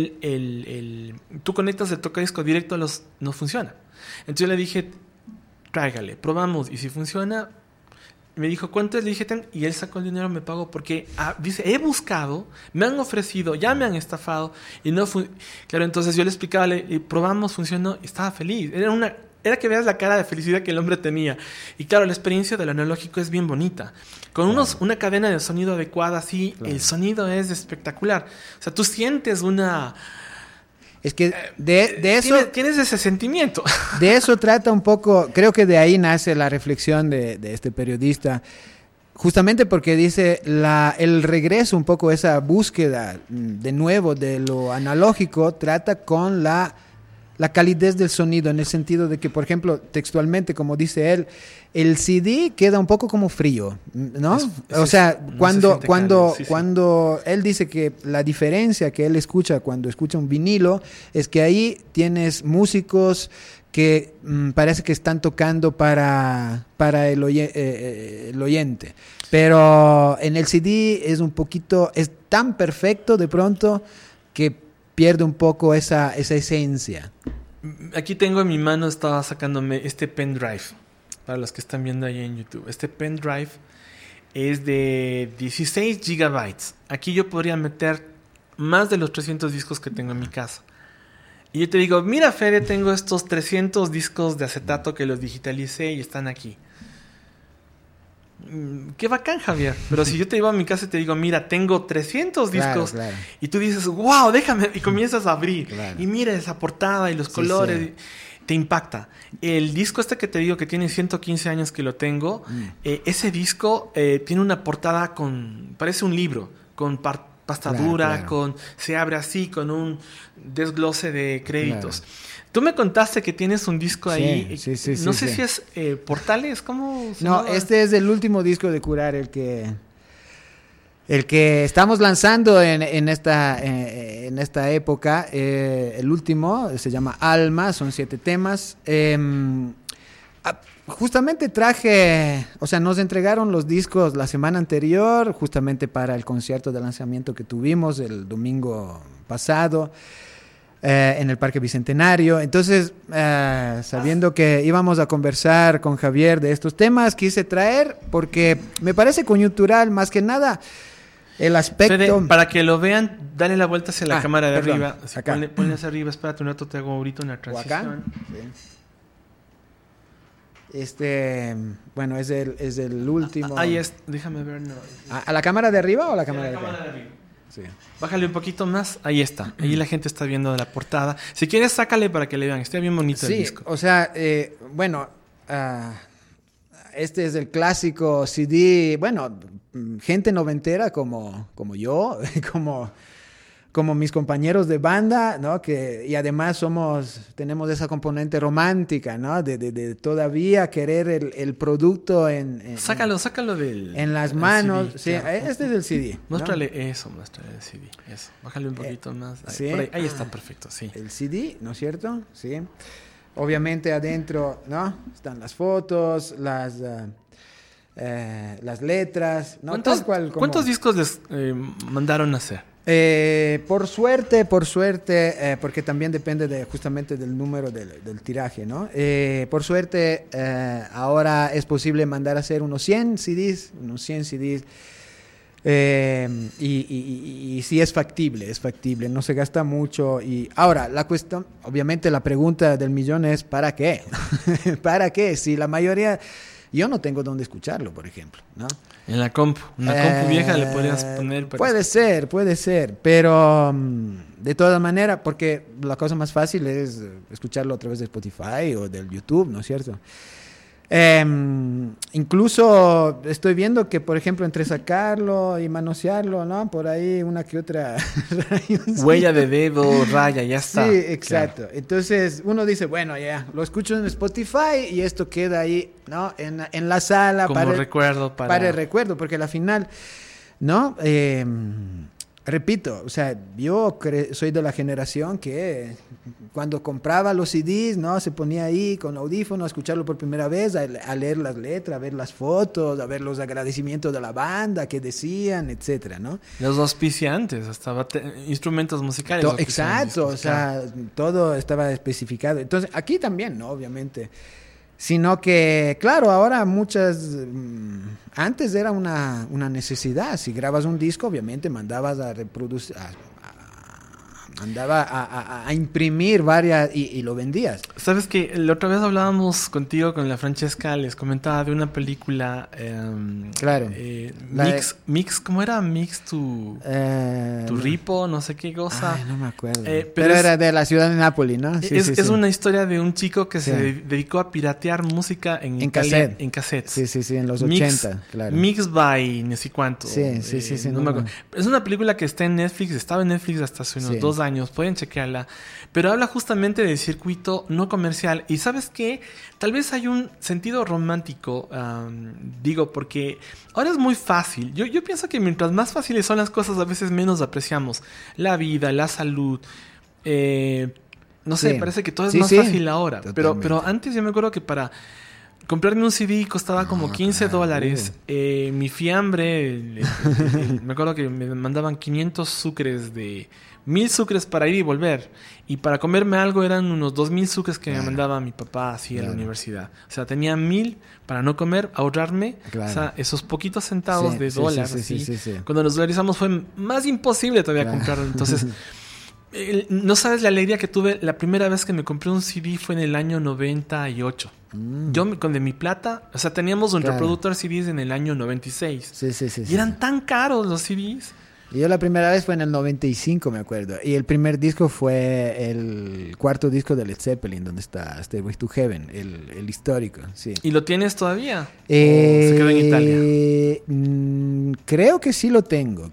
tú conectas el tocadisco directo a los... No funciona. Entonces yo le dije, tráigale, probamos. Y si funciona... Me dijo, ¿cuánto es? Le dije, y él sacó el dinero, me pagó porque, dice, he buscado, me han ofrecido, ya me han estafado y no claro, entonces yo le explicaba, probamos, funcionó y estaba feliz. Era que veas la cara de felicidad que el hombre tenía. Y claro, la experiencia del analógico es bien bonita. Con una cadena de sonido adecuada, así, el sonido es espectacular. O sea, tú sientes una... Es que de eso... Tienes ese sentimiento. De eso trata un poco, creo que de ahí nace la reflexión de este periodista, justamente porque dice el regreso, un poco esa búsqueda de nuevo de lo analógico, trata con la calidez del sonido, en el sentido de que, por ejemplo, textualmente, como dice él, el CD queda un poco como frío, ¿no? O sea, cuando él dice que la diferencia que él escucha cuando escucha un vinilo es que ahí tienes músicos que parece que están tocando para el oyente. Pero en el CD es tan perfecto de pronto que pierde un poco esa esencia. Aquí tengo en mi mano, estaba sacándome este pendrive, para los que están viendo ahí en YouTube. Este pendrive es de 16 gigabytes. Aquí yo podría meter más de los 300 discos que tengo en mi casa. Y yo te digo, mira, Fede, tengo estos 300 discos de acetato que los digitalicé y están aquí. Qué bacán, Javier. Pero si yo te llevo a mi casa y te digo, mira, tengo 300 discos, y tú dices, wow, déjame, y comienzas a abrir, y mira esa portada y los colores, te impacta. El disco este que te digo que tiene 115 años que lo tengo, ese disco tiene una portada parece un libro, con pasta dura, se abre así, con un desglose de créditos. Tú me contaste que tienes un disco ahí. Sí, no sé si es Portales, ¿cómo se llama? Este es el último disco de Curar, el que estamos lanzando en esta época. El último se llama Alma, son 7 temas. justamente traje, o sea, nos entregaron los discos la semana anterior, justamente para el concierto de lanzamiento que tuvimos el domingo pasado en el Parque Bicentenario. Entonces, sabiendo que íbamos a conversar con Javier de estos temas, quise traer, porque me parece coyuntural, más que nada, el aspecto... Fede, para que lo vean, dale la vuelta hacia la cámara de perdón, arriba. Si acá. ponle hacia arriba, espérate un rato, te hago ahorita una ¿O transición. acá? Sí. Bueno, es el último. Ahí es, déjame ver. No. ¿A la cámara de arriba o a la Hacia cámara la de cámara arriba? de arriba. Sí. Bájale un poquito más, ahí está. Ahí la gente está viendo la portada. Si quieres, sácale para que le vean. Está bien bonito el Sí, disco. o sea, bueno, este es el clásico CD, bueno, gente noventera como yo, como mis compañeros de banda, ¿no? Y además tenemos esa componente romántica, ¿no? De todavía querer el producto Sácalo en las manos. CD, Sí, claro. este es el CD, ¿no? Muéstrale el CD. Eso. Bájale un poquito más. Ahí, sí. por ahí está perfecto, sí. El CD, ¿no es cierto? Sí. Obviamente adentro, ¿no? Están las fotos, las letras, ¿no? ¿Cuántos discos les mandaron a hacer? Por suerte, porque también depende justamente del número del tiraje, ¿no? Por suerte, ahora es posible mandar a hacer unos 100 CDs. Y sí es factible, no se gasta mucho. Y ahora, la cuestión, obviamente la pregunta del millón es ¿para qué? ¿Para qué? Si la mayoría... Yo no tengo dónde escucharlo, por ejemplo, ¿no? En la compu. Una compu vieja le podrías poner... Puede ser, pero de todas maneras, porque la cosa más fácil es escucharlo a través de Spotify o del YouTube, ¿no es cierto? Incluso estoy viendo que, por ejemplo, entre sacarlo y manosearlo, ¿no? Por ahí una que otra... Huella de dedo, raya, ya está. Sí, exacto. Claro. Entonces uno dice, bueno, ya, lo escucho en Spotify y esto queda ahí, ¿no? En la sala. Como recuerdo. Para el recuerdo, porque al final, ¿no? Repito, o sea, yo soy de la generación que cuando compraba los CDs, ¿no? Se ponía ahí con audífono a escucharlo por primera vez, a leer las letras, a ver las fotos, a ver los agradecimientos de la banda, que decían, etcétera, ¿no? Los auspiciantes, hasta instrumentos musicales. Exacto, o sea, todo estaba especificado. Entonces, aquí también, ¿no? Obviamente. Sino que, claro, ahora antes era una necesidad. Si grabas un disco, obviamente mandabas a reproducir, a imprimir varias y lo vendías. Sabes que la otra vez hablábamos contigo con la Francesca, les comentaba de una película. Claro. Mix, ¿cómo era? Mix tu ripo, no sé qué cosa. Ay, no me acuerdo. Pero era de la ciudad de Nápoles, ¿no? Sí, es una historia de un chico que se dedicó a piratear música en Italia, cassette. en cassettes. Sí, en los 80, claro. Mix by no sé cuánto. Sí. No me acuerdo. Es una película que está en Netflix, estaba en Netflix hasta hace unos 2 años, pueden chequearla, pero habla justamente del circuito no comercial. Y ¿sabes qué? Tal vez hay un sentido romántico, digo, porque ahora es muy fácil. Yo pienso que mientras más fáciles son las cosas, a veces menos apreciamos la vida, la salud. No sé, parece que todo es más fácil ahora. Pero antes yo me acuerdo que para comprarme un CD costaba como $15. Mi fiambre, me acuerdo que me mandaban 500 sucres 1,000 sucres para ir y volver. Y para comerme algo eran unos 2,000 sucres que me mandaba mi papá así a la universidad. O sea, tenía 1,000 para no comer, ahorrarme. O sea, esos poquitos centavos de dólar. Sí. Cuando nos dolarizamos fue más imposible todavía comprarlo. Entonces, no sabes la alegría que tuve. La primera vez que me compré un CD fue en el año 98. Yo con de mi plata, o sea, teníamos un reproductor CDs en el año 96. Y eran tan caros los CDs. Y yo la primera vez fue en el 95, me acuerdo. Y el primer disco fue el cuarto disco de Led Zeppelin, donde está Stairway to Heaven, el histórico, sí. ¿Y lo tienes todavía? ¿O se quedó en Italia? Creo que sí lo tengo.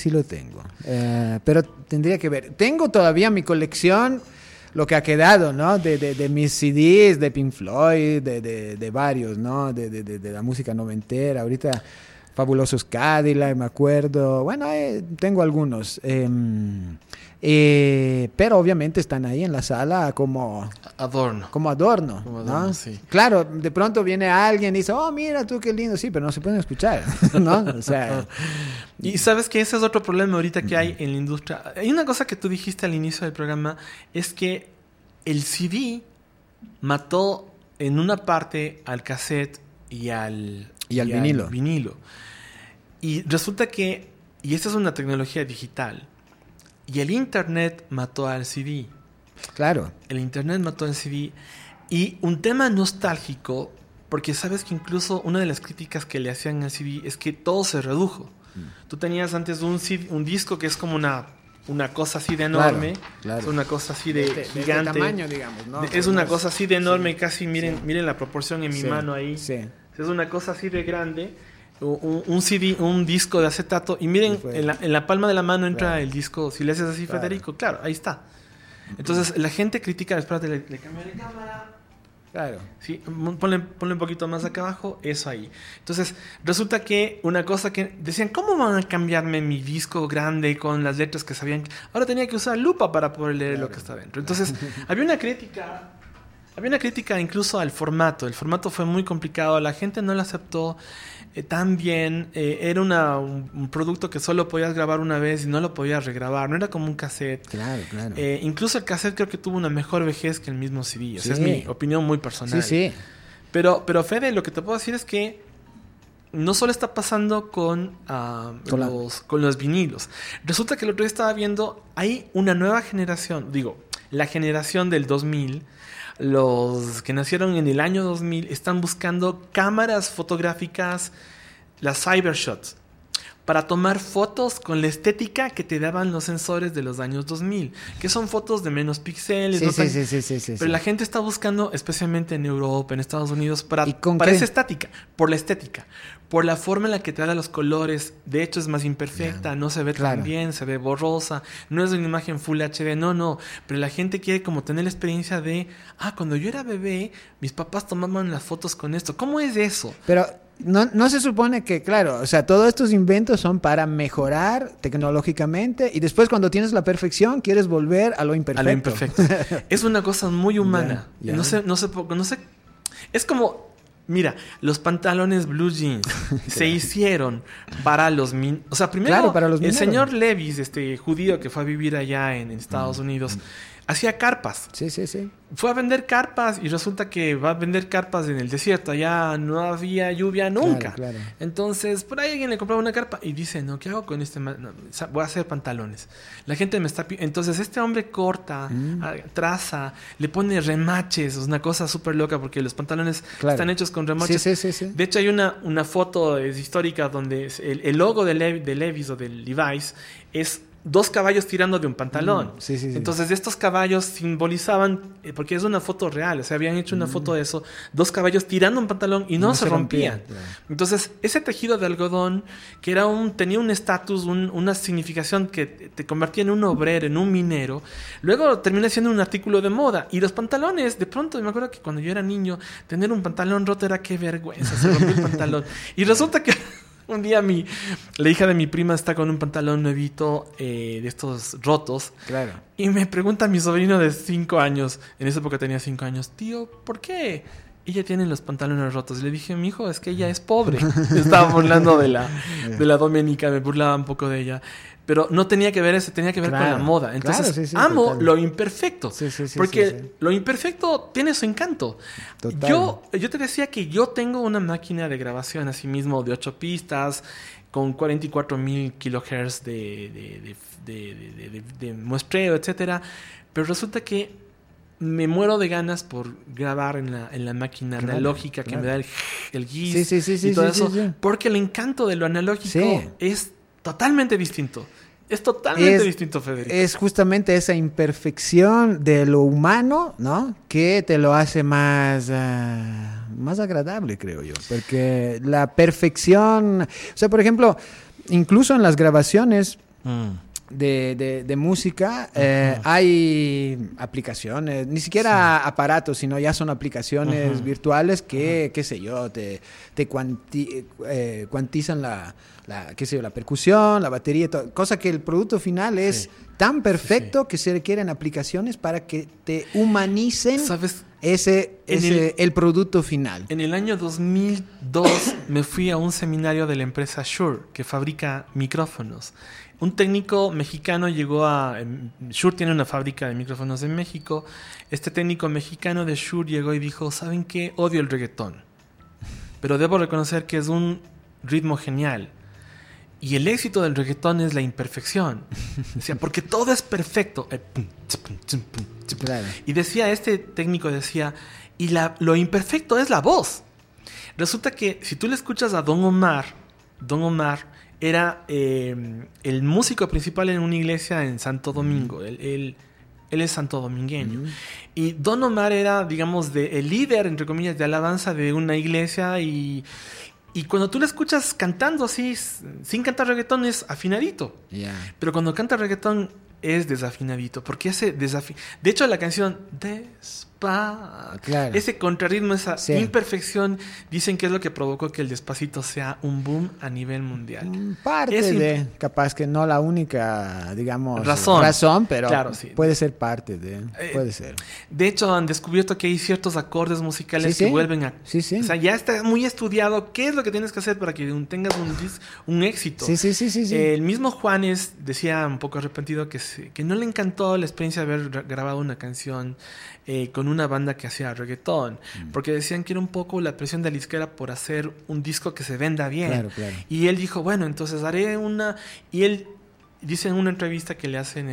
Pero tendría que ver. Tengo todavía mi colección, lo que ha quedado, ¿no? De mis CDs, de Pink Floyd, de varios, ¿no? De la música noventera. Ahorita... Fabulosos Cadillac, me acuerdo. Bueno, tengo algunos. Pero obviamente están ahí en la sala como Adorno. ¿no? Sí. Claro, de pronto viene alguien y dice, oh, mira tú qué lindo, sí, pero no se pueden escuchar, ¿no? O sea, Y sabes que ese es otro problema ahorita que hay en la industria. Hay una cosa que tú dijiste al inicio del programa, es que el CD mató en una parte al cassette y al vinilo. Y resulta que, y esta es una tecnología digital, y el internet mató al CD. claro. El internet mató al CD. Y un tema nostálgico, porque sabes que incluso una de las críticas que le hacían al CD es que todo se redujo. Tú tenías antes un disco que es como una cosa así de enorme, claro. es una cosa así de Este gigante. tamaño, digamos, ¿no? Es una cosa así de enorme, casi miren la proporción en mi mano ahí. Sí. Es una cosa así de grande, un CD, un disco de acetato, y miren, en la palma de la mano entra el disco. Si le haces así, Federico, claro, ahí está. Entonces la gente critica, espérate, le cambio de cámara. Claro. Sí, ponle un poquito más acá abajo, eso ahí. Entonces, resulta que una cosa que decían, ¿cómo van a cambiarme mi disco grande con las letras que sabían? Ahora tenía que usar lupa para poder leer lo que está dentro. Entonces, había una crítica incluso al formato. El formato fue muy complicado, la gente no lo aceptó tan bien. Era un producto que solo podías grabar una vez y no lo podías regrabar. No era como un cassette. Claro. Incluso el cassette creo que tuvo una mejor vejez que el mismo CD. O sea, es mi opinión muy personal. Sí. Pero Fede, lo que te puedo decir es que no solo está pasando con los vinilos. Resulta que el otro día estaba viendo, hay una nueva generación, la generación del 2000, los que nacieron en el año 2000 están buscando cámaras fotográficas, las Cybershots, para tomar fotos con la estética que te daban los sensores de los años 2000, que son fotos de menos píxeles. Sí. Pero la gente está buscando, especialmente en Europa, en Estados Unidos, para qué? esa estática, por la estética, por la forma en la que te da los colores. De hecho, es más imperfecta, no se ve tan bien, se ve borrosa, no es una imagen Full HD, no. Pero la gente quiere como tener la experiencia de, cuando yo era bebé, mis papás tomaban las fotos con esto. ¿Cómo es eso? Pero no se supone que, claro, o sea, todos estos inventos son para mejorar tecnológicamente y después cuando tienes la perfección quieres volver a lo imperfecto. Es una cosa muy humana. No sé. Es como, mira, los pantalones blue jeans se hicieron para los o sea, primero para los el mineros. señor Levis, judío que fue a vivir allá en Estados Unidos, hacía carpas. Sí. Fue a vender carpas y resulta que va a vender carpas en el desierto. Allá no había lluvia nunca. Claro. Entonces, por ahí alguien le compraba una carpa y dice, no, ¿qué hago con este? No, voy a hacer pantalones. La gente me está... Entonces, este hombre corta, traza, le pone remaches. Es una cosa súper loca porque los pantalones están hechos con remaches. Sí. De hecho, hay una foto histórica donde el logo de Levi's o del Levi's es 2 caballos tirando de un pantalón. Sí. Entonces, estos caballos simbolizaban, porque es una foto real, o sea, habían hecho una foto de eso, 2 caballos tirando un pantalón y no se rompían. Claro. Entonces, ese tejido de algodón, que tenía un estatus, una significación que te convertía en un obrero, en un minero, luego termina siendo un artículo de moda. Y los pantalones, de pronto, me acuerdo que cuando yo era niño, tener un pantalón roto era qué vergüenza, se rompió el pantalón. Y resulta que un día la hija de mi prima está con un pantalón nuevito de estos rotos. Claro. Y me pregunta mi sobrino de 5 años, en esa época tenía 5 años, tío, ¿por qué ella tiene los pantalones rotos? Y le dije, mi hijo, es que ella es pobre. Estaba burlando de la Doménica, me burlaba un poco de ella. Pero no tenía que ver eso, tenía que ver con la moda. Entonces, amo total. Lo imperfecto. Porque lo imperfecto tiene su encanto. Total. Yo te decía que yo tengo una máquina de grabación así mismo de 8 pistas con 44,000 kilohertz de muestreo, etcétera. Pero resulta que me muero de ganas por grabar en la máquina analógica que me da el GIS y todo eso. Porque el encanto de lo analógico es totalmente distinto. Es totalmente distinto, Federico. Es justamente esa imperfección de lo humano, ¿no? Que te lo hace más agradable, creo yo. Porque la perfección... O sea, por ejemplo, incluso en las grabaciones... de música, hay aplicaciones, ni siquiera aparatos, sino ya son aplicaciones virtuales que, qué sé yo, te cuantizan qué sé yo, la percusión, la batería, cosa que el producto final es tan perfecto que se requieren aplicaciones para que te humanicen. ¿Sabes? El producto final. En el año 2002 me fui a un seminario de la empresa Shure, que fabrica micrófonos. Un técnico mexicano llegó a... Shure tiene una fábrica de micrófonos en México. Este técnico mexicano de Shure llegó y dijo, ¿saben qué? Odio el reggaetón. Pero debo reconocer que es un ritmo genial. Y el éxito del reggaetón es la imperfección. Decía, porque todo es perfecto. Claro. Y decía, este técnico decía, y lo imperfecto es la voz. Resulta que si tú le escuchas a Don Omar era el músico principal en una iglesia en Santo Domingo. Él es santodomingueño. Y Don Omar era, digamos, el líder, entre comillas, de alabanza de una iglesia. Y cuando tú le escuchas cantando así, sin cantar reggaetón, es afinadito. Yeah. Pero cuando canta reggaetón es desafinadito. Porque de hecho, la canción claro. ese contrarritmo, esa imperfección, dicen que es lo que provocó que el Despacito sea un boom a nivel mundial. Capaz que no la única, digamos, razón, pero claro, sí. Puede ser parte de... puede ser. De hecho, han descubierto que hay ciertos acordes musicales que vuelven a... Sí. O sea, ya está muy estudiado qué es lo que tienes que hacer para que tengas un éxito. Sí. El mismo Juanes decía un poco arrepentido que no le encantó la experiencia de haber grabado una canción con una banda que hacía reggaetón, porque decían que era un poco la presión de la izquierda por hacer un disco que se venda bien. Claro. Y él dijo, bueno, entonces haré una... Y él dice en una entrevista que le hacen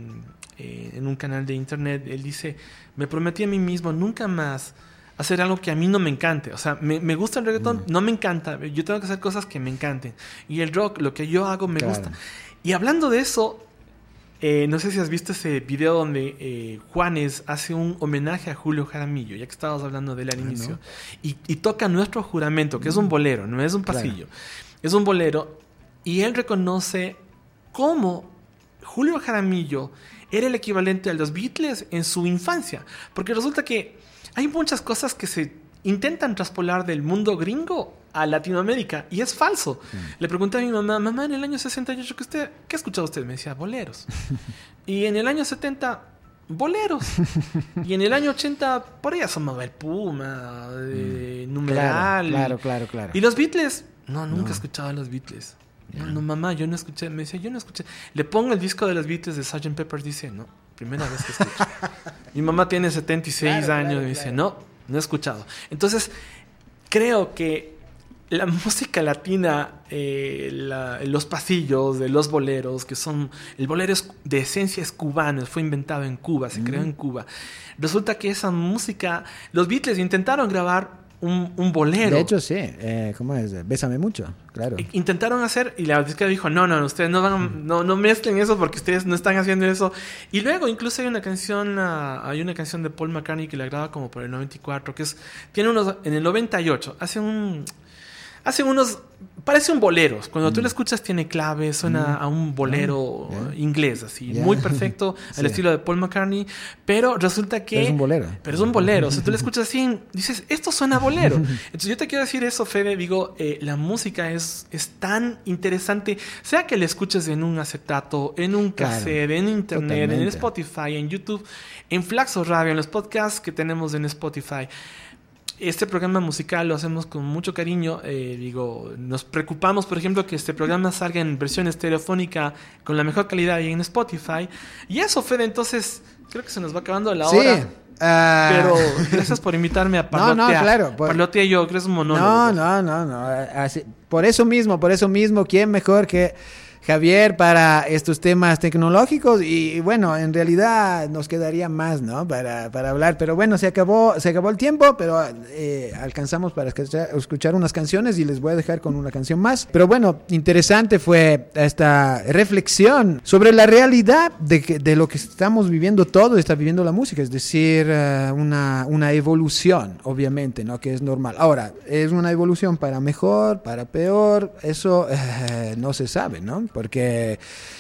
en un canal de internet, él dice, me prometí a mí mismo nunca más hacer algo que a mí no me encante. O sea, me gusta el reggaetón, no me encanta. Yo tengo que hacer cosas que me encanten. Y el rock, lo que yo hago, me gusta. Y hablando de eso... no sé si has visto ese video donde Juanes hace un homenaje a Julio Jaramillo, ya que estábamos hablando de él al inicio, y toca Nuestro Juramento, que es un bolero, no es un pasillo, es un bolero, y él reconoce cómo Julio Jaramillo era el equivalente a los Beatles en su infancia, porque resulta que hay muchas cosas que se intentan traspolar del mundo gringo a Latinoamérica, y es falso. Le pregunté a mi mamá, en el año 68, ¿qué ha escuchado usted? Me decía, boleros. Y en el año 70, boleros. Y en el año 80, por ahí asomaba el Puma, Numeral. Claro. Y los Beatles, nunca he escuchado a los Beatles. No, mamá, yo no escuché. Me decía, yo no escuché. Le pongo el disco de los Beatles de Sgt. Pepper, dice, no, primera vez que escucho. Mi mamá tiene 76 años y me dice, no he escuchado. Entonces, creo que la música latina, los pasillos de los boleros, que son... El bolero de esencia es cubano, fue inventado en Cuba, se creó en Cuba. Resulta que esa música... Los Beatles intentaron grabar un bolero. De hecho, sí. ¿Cómo es? Bésame mucho, claro. Intentaron hacer... Y la disquera dijo, no, ustedes no mezclen eso porque ustedes no están haciendo eso. Y luego incluso hay una canción de Paul McCartney que la graba como por el 94, que tiene unos... En el 98, hacen unos... Parece un bolero. Cuando tú lo escuchas tiene clave, suena a un bolero inglés, así. Muy perfecto, al estilo de Paul McCartney. Pero resulta que... Pero es un bolero. O sea, tú lo escuchas así, dices, esto suena a bolero. Entonces yo te quiero decir eso, Fede. Digo, la música es tan interesante. Sea que la escuches en un acetato, en un cassette, en internet, en Spotify, en YouTube, en Flaxo Radio, en los podcasts que tenemos en Spotify. Este programa musical lo hacemos con mucho cariño. Nos preocupamos, por ejemplo, que este programa salga en versión estereofónica con la mejor calidad ahí en Spotify. Y eso, Fede, entonces creo que se nos va acabando la hora. Pero gracias por invitarme a parlotear. No, claro. Parlotea yo, creo que es un monólogo. No. Así, por eso mismo, ¿quién mejor que Javier para estos temas tecnológicos? Y bueno, en realidad nos quedaría más, ¿no? Para hablar, pero bueno, se acabó el tiempo, pero alcanzamos para escuchar unas canciones y les voy a dejar con una canción más. Pero bueno, interesante fue esta reflexión sobre la realidad de lo que estamos viviendo todo, está viviendo la música, es decir, una evolución, obviamente, ¿no? Que es normal. Ahora, es una evolución para mejor, para peor, eso no se sabe, ¿no? Porque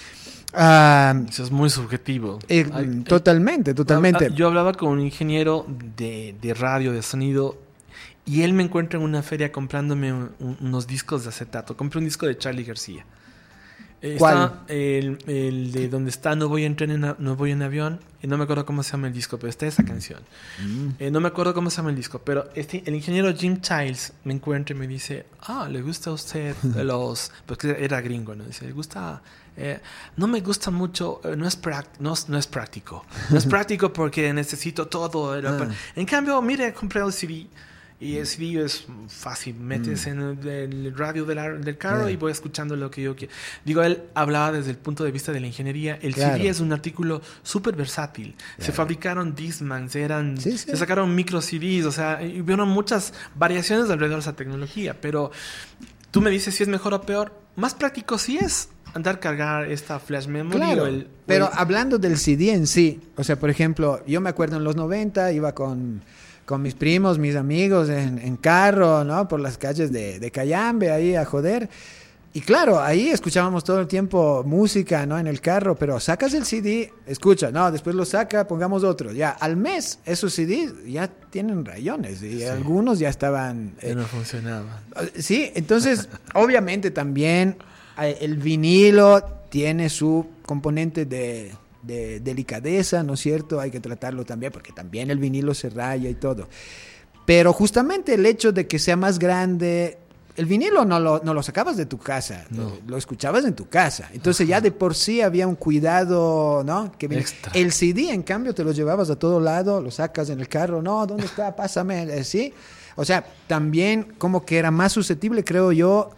Eso es muy subjetivo. Totalmente. Yo hablaba con un ingeniero de radio, de sonido, y él me encuentra en una feria comprándome unos discos de acetato. Compré un disco de Charly García. ¿Cuál? Está el de donde está No voy en avión. Y no me acuerdo cómo se llama el disco, pero está esa canción. No me acuerdo cómo se llama el disco, pero el ingeniero Jim Childs me encuentra y me dice, ¿le gusta a usted porque era gringo, ¿no? Dice, ¿le gusta? No me gusta mucho, no es práctico. No es práctico porque necesito todo. En cambio, mire, compré el CD. Y el CD es fácil, metes en el radio del carro y voy escuchando lo que yo quiero. Digo, él hablaba desde el punto de vista de la ingeniería. El CD es un artículo súper versátil. Se fabricaron Discmans, se sacaron micro CDs, o sea, y vieron muchas variaciones alrededor de esa tecnología. Pero tú me dices si es mejor o peor. Más práctico sí es andar cargar esta flash memory. Claro, pero hablando del CD en sí, o sea, por ejemplo, yo me acuerdo en los 90 iba con mis primos, mis amigos en carro, ¿no? Por las calles de Cayambe, ahí a joder. Y claro, ahí escuchábamos todo el tiempo música, ¿no? En el carro, pero sacas el CD, escucha, no, después lo saca, pongamos otro. Ya, al mes, esos CDs ya tienen rayones y algunos ya estaban... no funcionaban. Sí, entonces, obviamente también el vinilo tiene su componente de delicadeza, ¿no es cierto? Hay que tratarlo también porque también el vinilo se raya y todo. Pero justamente el hecho de que sea más grande, el vinilo no lo sacabas de tu casa, lo escuchabas en tu casa. Entonces ya de por sí había un cuidado, ¿no? Extra. El CD, en cambio, te lo llevabas a todo lado, lo sacas en el carro, no, ¿dónde está? Pásame, ¿sí? O sea, también como que era más susceptible, creo yo,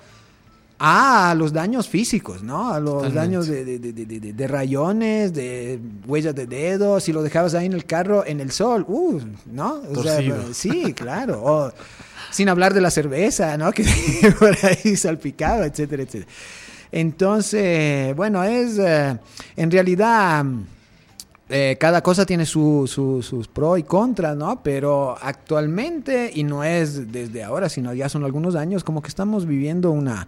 a los daños físicos, ¿no? A los Totalmente. daños de rayones, de huellas de dedos, si lo dejabas ahí en el carro, en el sol, ¿no? O sea, sí, claro. O, sin hablar de la cerveza, ¿no? Que por ahí salpicaba, etcétera, etcétera. Entonces, bueno, en realidad... cada cosa tiene sus pros y contras, ¿no? Pero actualmente, y no es desde ahora, sino ya son algunos años, como que estamos viviendo una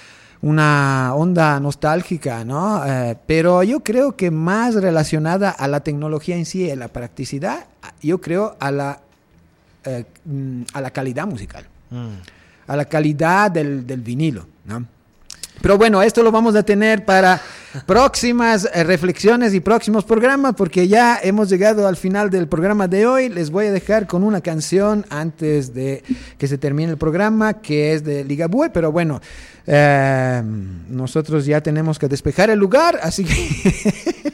onda nostálgica, ¿no? Pero yo creo que más relacionada a la tecnología en sí, a la practicidad, yo creo a la calidad musical, a la calidad del vinilo, ¿no? Pero bueno, esto lo vamos a tener para próximas reflexiones y próximos programas, porque ya hemos llegado al final del programa de hoy. Les voy a dejar con una canción antes de que se termine el programa, que es de Ligabue, pero bueno, nosotros ya tenemos que despejar el lugar, así que...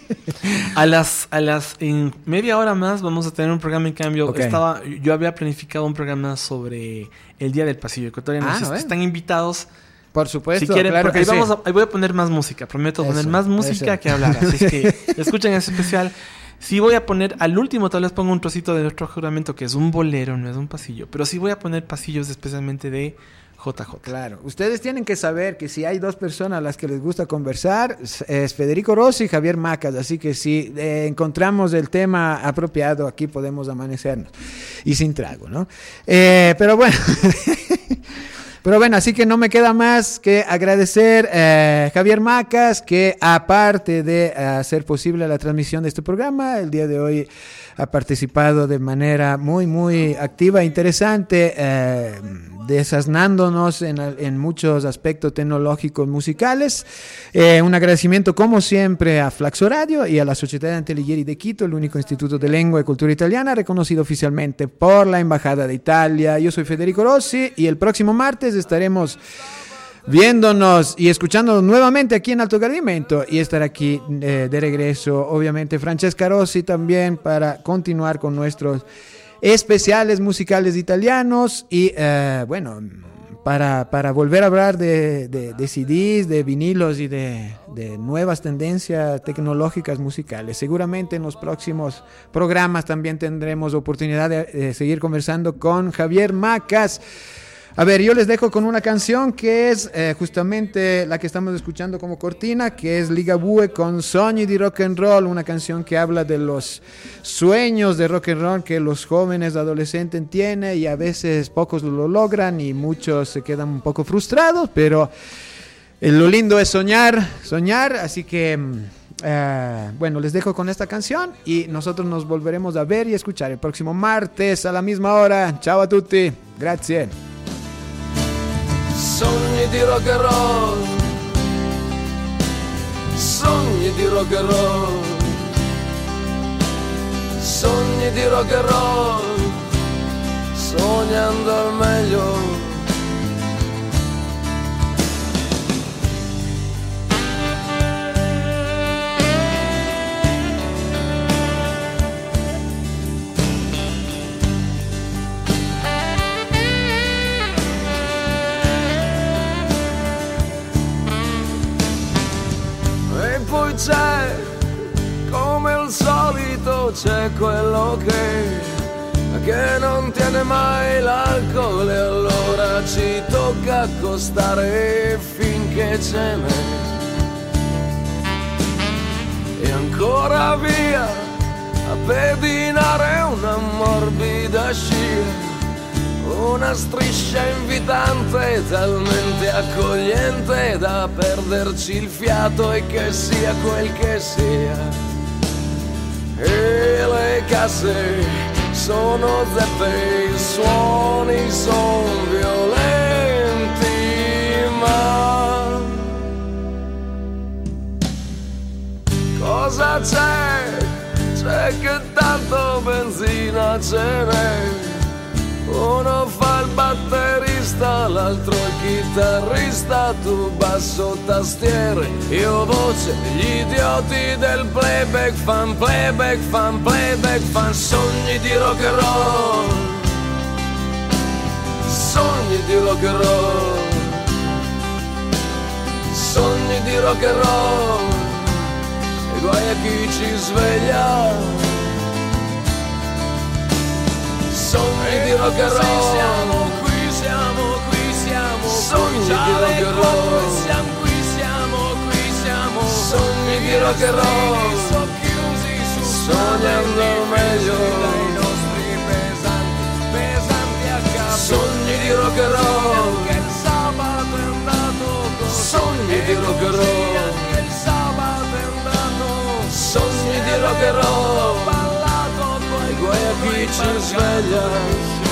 en media hora más vamos a tener un programa. En cambio, Okay. Yo había planificado un programa sobre el Día del Pasillo Ecuatoriano. Están invitados. Por supuesto, si quieren, claro porque que ahí voy a poner más música. Prometo poner más música que hablar. Así es que escuchen ese especial. Sí voy a poner, al último tal vez pongo un trocito de nuestro juramento, que es un bolero, no es un pasillo. Pero sí voy a poner pasillos especialmente de JJ. Claro, ustedes tienen que saber que si hay dos personas a las que les gusta conversar, es Federico Rossi y Javier Macas, así que si encontramos el tema apropiado, aquí podemos amanecernos y sin trago, ¿no? Pero bueno... Pero bueno, así que no me queda más que agradecer a Javier Macas, que aparte de hacer posible la transmisión de este programa, el día de hoy ha participado de manera muy, muy activa e interesante, desasnándonos en muchos aspectos tecnológicos musicales. Un agradecimiento, como siempre, a Flaxo Radio y a la Sociedad Antelighieri de Quito, el único instituto de lengua y cultura italiana reconocido oficialmente por la Embajada de Italia. Yo soy Federico Rossi y el próximo martes estaremos viéndonos y escuchándonos nuevamente aquí en Alto Gradimento, y estar aquí de regreso, obviamente, Francesca Rossi también, para continuar con nuestros especiales musicales italianos y bueno, para volver a hablar de CDs, de vinilos y de nuevas tendencias tecnológicas musicales. Seguramente en los próximos programas también tendremos oportunidad de seguir conversando con Javier Macas. A ver, yo les dejo con una canción que es justamente la que estamos escuchando como cortina, que es Ligabue con Sogni di Rock and Roll, una canción que habla de los sueños de rock and roll que los jóvenes adolescentes tienen, y a veces pocos lo logran y muchos se quedan un poco frustrados, pero lo lindo es soñar, así que Bueno, les dejo con esta canción y nosotros nos volveremos a ver y escuchar el próximo martes a la misma hora. Ciao a tutti, grazie. Sogni di rock and roll, sogni di rock and roll, sogni di rock and roll, sognando al meglio. C'è, come al solito, c'è quello che non tiene mai l'alcol, e allora ci tocca accostare finché ce n'è. E ancora via a pedinare una morbida scia, una striscia invitante, talmente accogliente da perderci il fiato, e che sia quel che sia. E le casse sono zeppe, i suoni son violenti, ma cosa c'è? C'è che tanto benzina ce n'è. Uno fa il batterista, l'altro il chitarrista, tu basso tastiere, io voce, gli idioti del playback fan, playback fan, playback fan. Sogni di rock and roll, sogni di rock and roll, sogni di rock and roll, e guai a chi ci sveglia. Sogni di rock and roll, siamo qui, sogni di rock and roll, siamo qui, sogni di rock and roll, sognando meglio dai nostri pesanti a capo. Sogni di rock and roll, che il sabato è andato così, sogni di rock and roll, che il sabato è andato, sogni di rock and roll, ballato poi guai a chi ci sveglia.